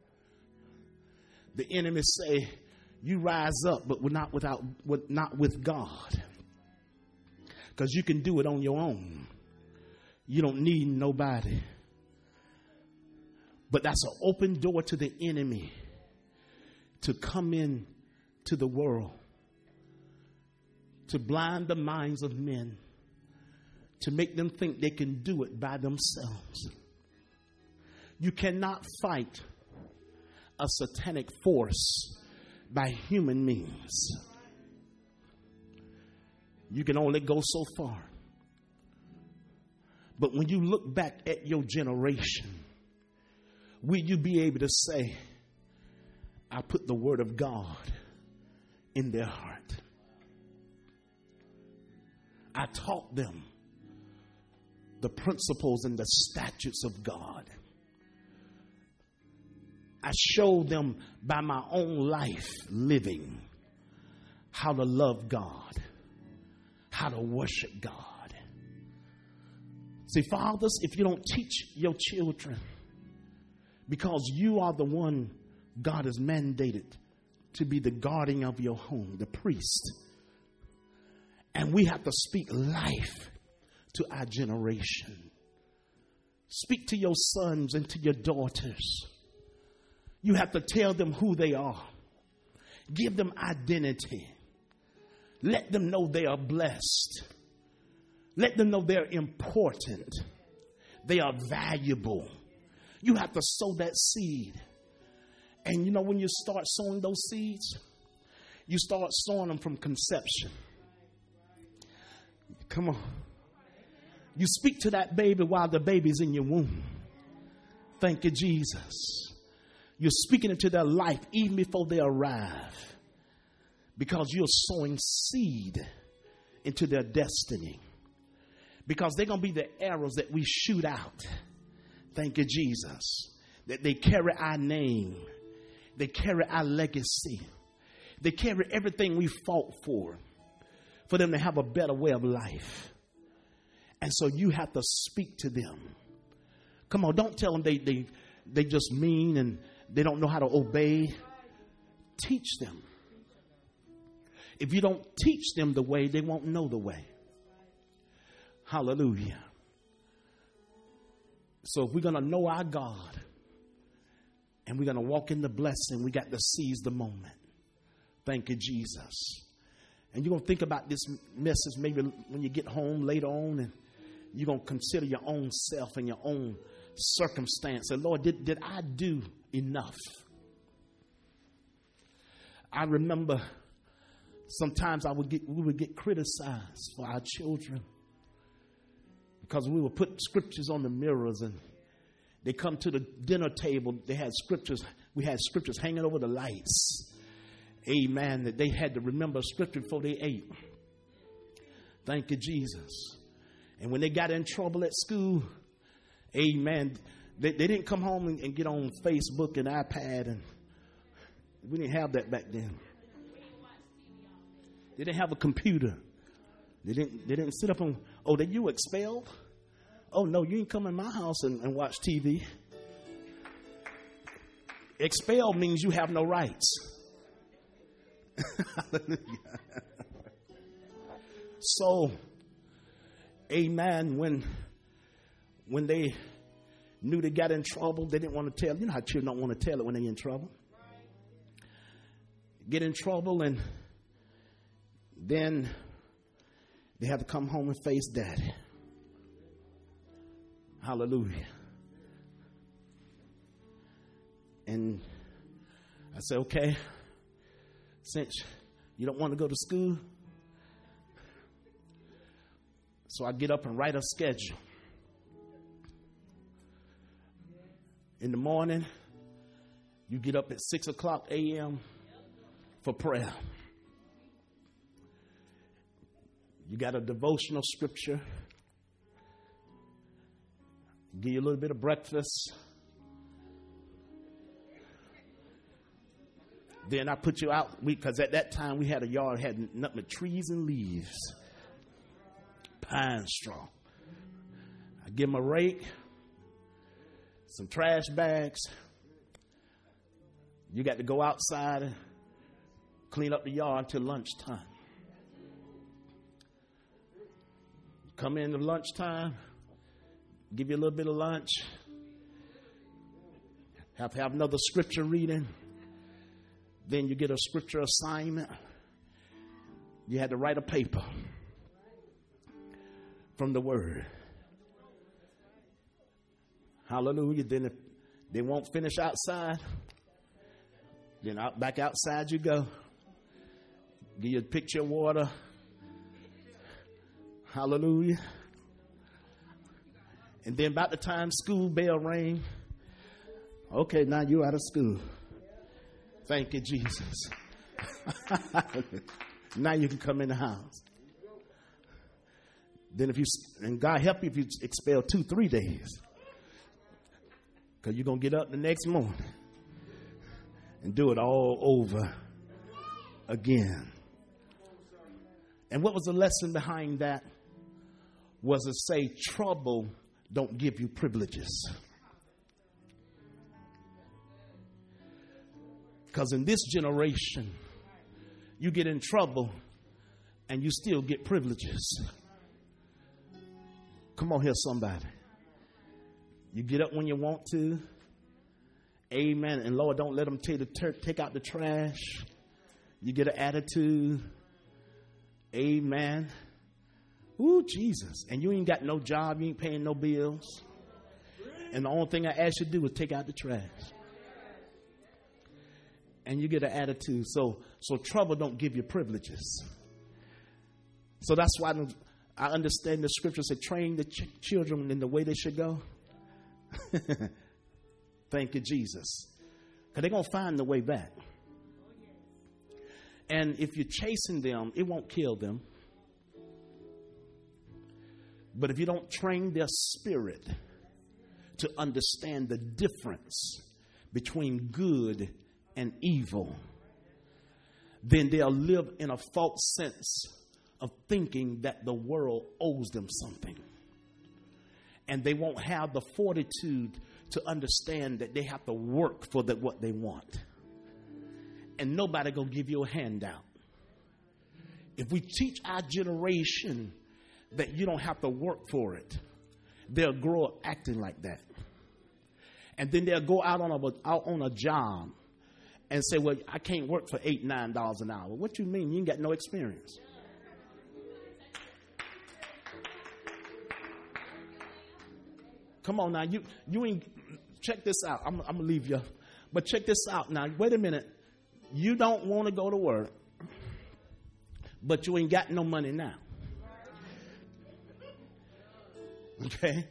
the enemy say, you rise up, but we're not without, not with God. Because you can do it on your own. You don't need nobody. But that's an open door to the enemy to come in to the world, to blind the minds of men, to make them think they can do it by themselves. You cannot fight a satanic force by human means. You can only go so far. But when you look back at your generation, will you be able to say, I put the word of God in their heart? I taught them the principles and the statutes of God. I showed them by my own life living how to love God, how to worship God. See, fathers, if you don't teach your children Because you are the one God has mandated to be the guardian of your home, the priest. And we have to speak life to our generation. Speak to your sons and to your daughters. You have to tell them who they are. Give them identity. Let them know they are blessed. Let them know they're important. They are valuable. You have to sow that seed. And you know, when you start sowing those seeds, you start sowing them from conception. Come on. You speak to that baby while the baby's in your womb. Thank you, Jesus. You're speaking into their life even before they arrive, because you're sowing seed into their destiny. Because they're going to be the arrows that we shoot out. Thank you, Jesus. That they carry our name. They carry our legacy. They carry everything we fought for, for them to have a better way of life. And so you have to speak to them. Come on, don't tell them they, they, they just mean and they don't know how to obey. Teach them. If you don't teach them the way, they won't know the way. Hallelujah. So if we're going to know our God and we're going to walk in the blessing, we got to seize the moment. Thank you, Jesus. And you're going to think about this message maybe when you get home later on, and you're going to consider your own self and your own circumstance. And Lord, did, did I do enough? I remember sometimes I would get, we would get criticized for our children because we would put scriptures on the mirrors, and they come to the dinner table. They had scriptures. We had scriptures hanging over the lights. Amen. That they had to remember scripture before they ate. Thank you, Jesus. And when they got in trouble at school, amen, they, they didn't come home and, and get on Facebook and iPad. And we didn't have that back then. They didn't have a computer. They didn't, they didn't sit up and, oh, that you expelled? Oh, no, you ain't come in my house and, and watch T V. Expelled means you have no rights. So, amen, when when they knew they got in trouble, they didn't want to tell. You know how children don't want to tell it when they're in trouble. Get in trouble, and then they have to come home and face daddy. Hallelujah. And I said, okay, since you don't want to go to school, so I get up and write a schedule. In the morning, you get up at six o'clock a.m. for prayer. You got a devotional scripture. Give you a little bit of breakfast. Then I put you out, because at that time we had a yard, had nothing but trees and leaves. Pine straw. I give them a rake, some trash bags. You got to go outside and clean up the yard until lunchtime. Come in at lunchtime, give you a little bit of lunch, have to have another scripture reading. Then you get a scripture assignment. You had to write a paper from the word. Hallelujah. Then if they won't finish outside, then out, back outside you go. Give you a picture of water. Hallelujah. And then about the time school bell rang, okay, now you're out of school. Thank you, Jesus. Now you can come in the house. Then if you, and God help you if you expel two, three days. Because you're going to get up the next morning and do it all over again. And what was the lesson behind that? Was to say trouble don't give you privileges. Because in this generation, you get in trouble and you still get privileges. Come on here, somebody. You get up when you want to. Amen. And Lord, don't let them take, the ter- take out the trash. You get an attitude. Amen. Ooh, Jesus. And you ain't got no job. You ain't paying no bills. And the only thing I ask you to do is take out the trash. And you get an attitude. So, so trouble don't give you privileges. So that's why I understand the scripture said, train the ch- children in the way they should go. Thank you, Jesus. Because they're going to find the way back. And if you're chasing them, it won't kill them. But if you don't train their spirit to understand the difference between good and evil, then they'll live in a false sense of thinking that the world owes them something. And they won't have the fortitude to understand that they have to work for the, what they want. And nobody gonna give you a handout. If we teach our generation that you don't have to work for it, they'll grow up acting like that. And then they'll go out on a, out on a job and say, well, I can't work for eight, nine dollars an hour. What you mean? You ain't got no experience. Come on now, you you ain't, check this out. I'm, I'm gonna leave you, but check this out now. Wait a minute, you don't want to go to work, but you ain't got no money now. Okay,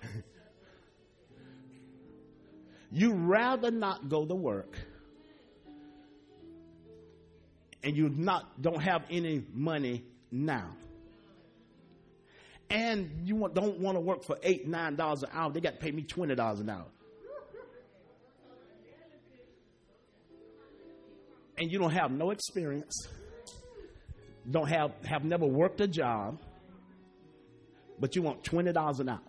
you rather not go to work, and you not don't have any money now. And you want, don't want to work for eight, nine dollars an hour. They got to pay me twenty dollars an hour. And you don't have no experience. Don't have, have never worked a job. But you want twenty dollars an hour.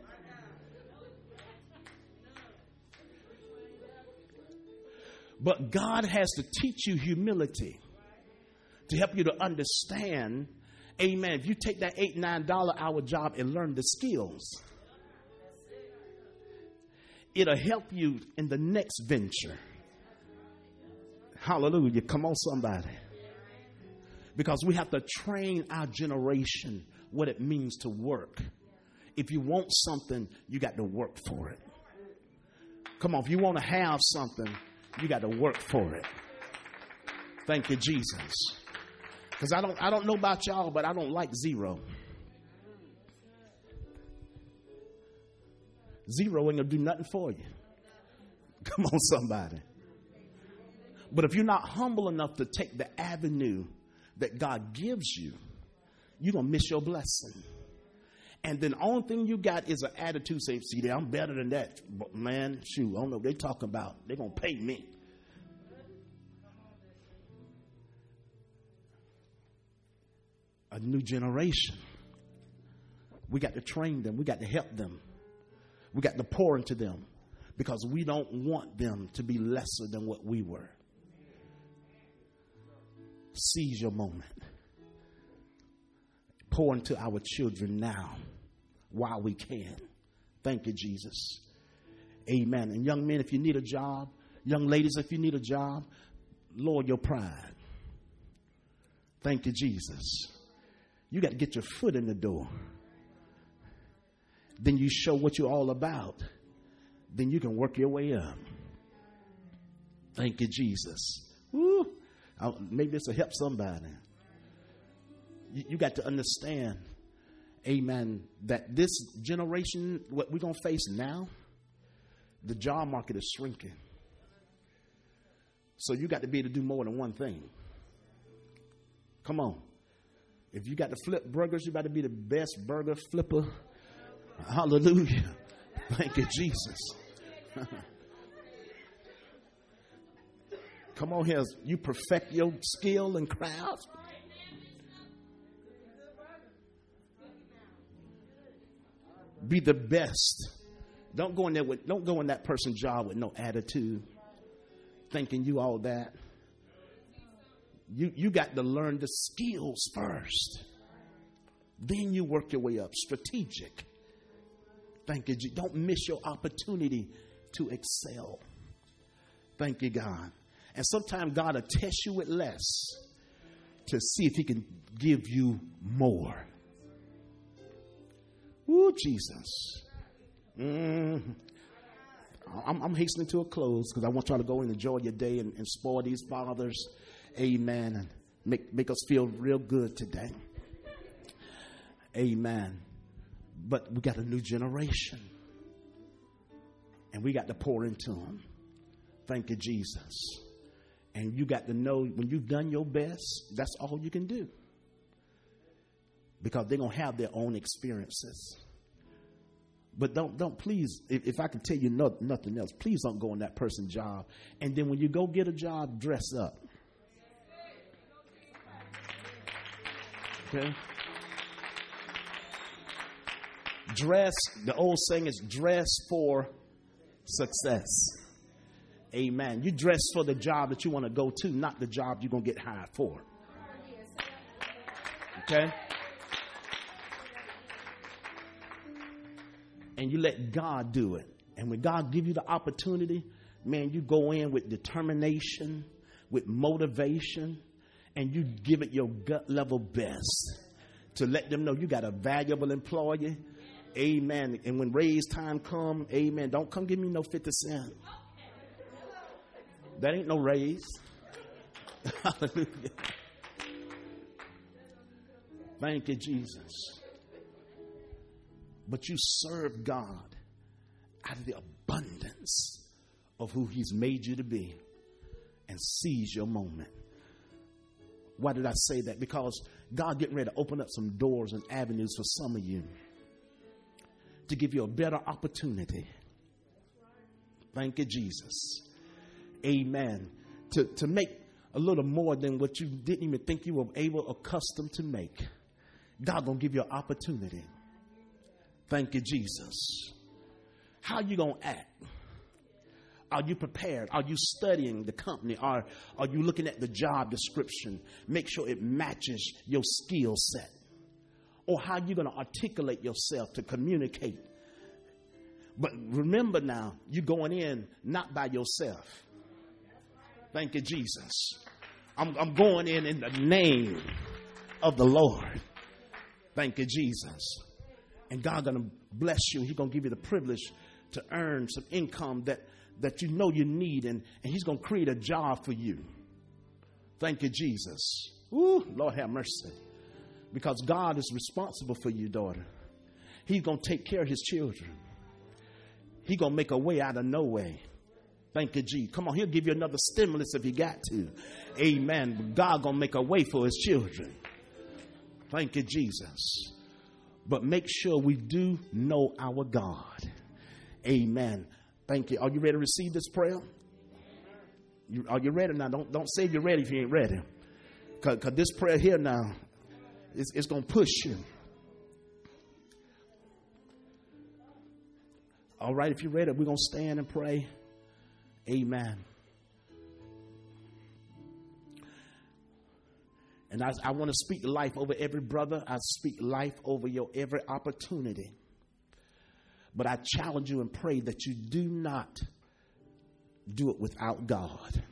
But God has to teach you humility to help you to understand. Amen. If you take that eight, nine dollar hour job and learn the skills, it'll help you in the next venture. Hallelujah. Come on, somebody. Because we have to train our generation what it means to work. If you want something, you got to work for it. Come on, if you want to have something, you got to work for it. Thank you, Jesus. Because I don't, I don't know about y'all, but I don't like zero. Zero ain't gonna do nothing for you. Come on, somebody. But if you're not humble enough to take the avenue that God gives you, you're gonna miss your blessing. And then the only thing you got is an attitude say, see, I'm better than that. But man, shoot, I don't know what they talking about. They're gonna pay me. A new generation. We got to train them. We got to help them. We got to pour into them because we don't want them to be lesser than what we were. Seize your moment. Pour into our children now while we can. Thank you, Jesus. Amen. And young men, if you need a job, young ladies, if you need a job, lower your pride. Thank you, Jesus. You got to get your foot in the door. Then you show what you're all about. Then you can work your way up. Thank you, Jesus. Woo. I'll, maybe this will help somebody. You, you got to understand, amen, that this generation, what we're going to face now, the job market is shrinking. So you got to be able to do more than one thing. Come on. If you got to flip burgers, you got to be the best burger flipper. Hallelujah. Thank you, Jesus. Come on here. You perfect your skill and craft. Be the best. Don't go in there with, don't go in that person's job with no attitude. thinking you all that. You, you got to learn the skills first. Then you work your way up. Strategic. Thank you. Don't miss your opportunity to excel. Thank you, God. And sometimes God will test you with less to see if he can give you more. Woo, Jesus. Mm. I'm, I'm hastening to a close because I want y'all to go and enjoy your day and, and spoil these fathers. Amen. And make, make us feel real good today. Amen. But we got a new generation. And we got to pour into them. Thank you, Jesus. And you got to know when you've done your best, that's all you can do. Because they're going to have their own experiences. But don't, don't please, if, if I can tell you no, nothing else, please don't go on that person's job. And then when you go get a job, dress up. Okay? Dress, the old saying is dress for success. Amen. You dress for the job that you want to go to, not the job you're going to get hired for. Okay? And you let God do it. And when God give you the opportunity, man, you go in with determination, with motivation, and you give it your gut level best to let them know you got a valuable employee. Amen. And when raise time come, amen, don't come give me no fifty cents. That ain't no raise. Hallelujah. Thank you, Jesus. But you serve God out of the abundance of who he's made you to be and seize your moment. Why did I say that? Because God getting ready to open up some doors and avenues for some of you to give you a better opportunity. Thank you, Jesus. Amen. To, to make a little more than what you didn't even think you were able, accustomed to make. God gonna give you an opportunity. Thank you, Jesus. How you gonna act? Are you prepared? Are you studying the company? Are, are you looking at the job description? Make sure it matches your skill set. Or how you going to articulate yourself to communicate. But remember now, you're going in not by yourself. Thank you, Jesus. I'm, I'm going in in the name of the Lord. Thank you, Jesus. And God going to bless you. He's going to give you the privilege to earn some income that that you know you need, and, and he's going to create a job for you. Thank you, Jesus. Ooh, Lord have mercy. Because God is responsible for you, daughter. He's going to take care of his children. He's going to make a way out of no way. Thank you, Jesus. Come on, he'll give you another stimulus if he got to. Amen. But God going to make a way for his children. Thank you, Jesus. But make sure we do know our God. Amen. Thank you. Are you ready to receive this prayer? You, are you ready now? Don't, don't say you're ready if you ain't ready. Because this prayer here now, it's, it's going to push you. All right, if you're ready, we're going to stand and pray. Amen. And I, I want to speak life over every brother. I speak life over your every opportunity. But I challenge you and pray that you do not do it without God.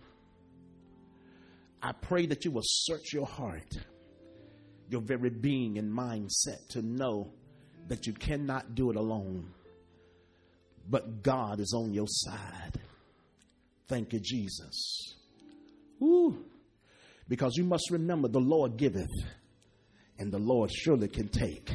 I pray that you will search your heart, your very being and mindset to know that you cannot do it alone. But God is on your side. Thank you, Jesus. Woo. Because you must remember the Lord giveth, and the Lord surely can take.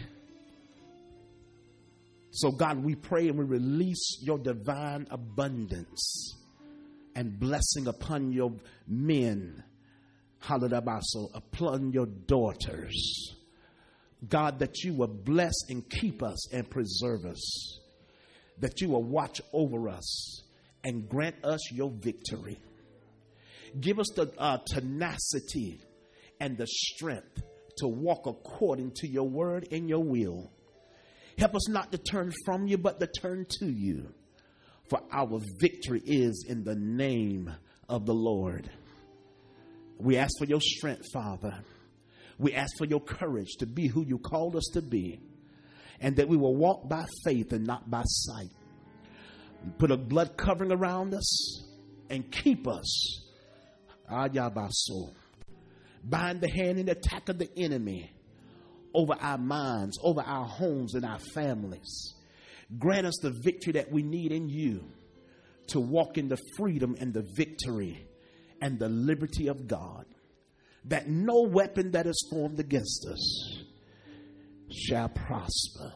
So God, we pray and we release your divine abundance and blessing upon your men, hallelujah, upon your daughters. God, that you will bless and keep us and preserve us, that you will watch over us and grant us your victory. Give us the uh, tenacity and the strength to walk according to your word and your will. Help us not to turn from you, but to turn to you. For our victory is in the name of the Lord. We ask for your strength, Father. We ask for your courage to be who you called us to be, and that we will walk by faith and not by sight. Put a blood covering around us and keep us. Ayabaso. Bind the hand and attack of the enemy over our minds, over our homes and our families. Grant us the victory that we need in you to walk in the freedom and the victory and the liberty of God, that no weapon that is formed against us shall prosper.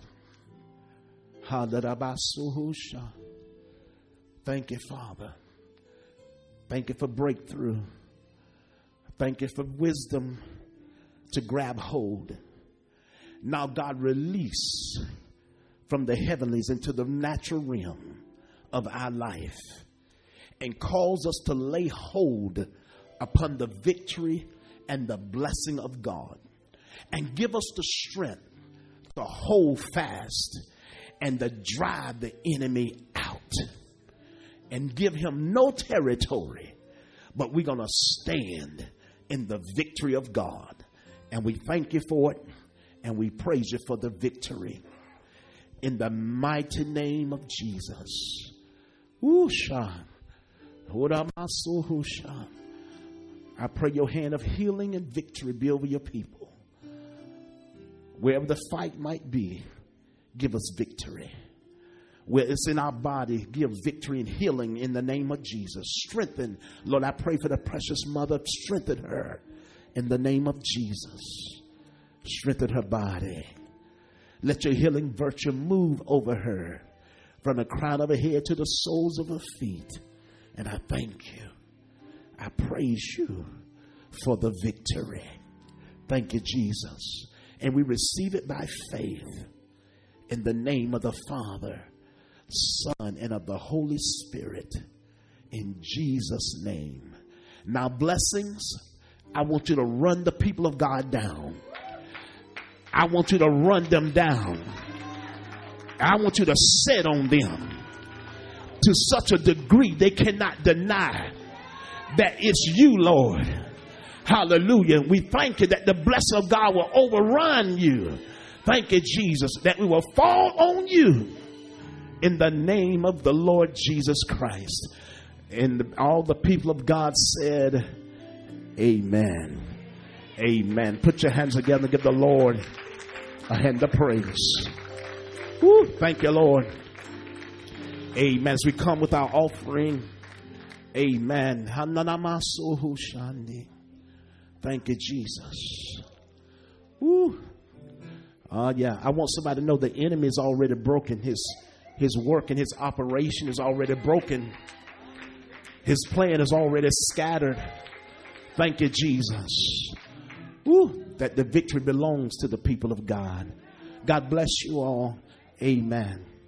Thank you, Father. Thank you for breakthrough. Thank you for wisdom to grab hold. Now, God, release from the heavenlies into the natural realm of our life and cause us to lay hold upon the victory and the blessing of God, and give us the strength to hold fast and to drive the enemy out and give him no territory, but we're going to stand in the victory of God. And we thank you for it, and we praise you for the victory. In the mighty name of Jesus. I pray your hand of healing and victory be over your people. Wherever the fight might be, give us victory. Where it's in our body, give victory and healing in the name of Jesus. Strengthen, Lord, I pray for the precious mother. Strengthen her in the name of Jesus. Strengthen her body. Let your healing virtue move over her from the crown of her head to the soles of her feet. And I thank you. I praise you for the victory. Thank you, Jesus. And we receive it by faith in the name of the Father, Son, and of the Holy Spirit. In Jesus' name. Now, blessings, I want you to run the people of God down. I want you to run them down. I want you to set on them to such a degree they cannot deny that it's you, Lord. Hallelujah. We thank you that the blessing of God will overrun you. Thank you, Jesus, that we will fall on you in the name of the Lord Jesus Christ. And all the people of God said, amen. Amen. Put your hands together and give the Lord a hand of praise. Woo, thank you, Lord. Amen. As we come with our offering, amen. Thank you, Jesus. Woo. Uh, yeah, I want somebody to know the enemy is already broken. His, his work and his operation is already broken. His plan is already scattered. Thank you, Jesus. Woo, that the victory belongs to the people of God. God bless you all. Amen.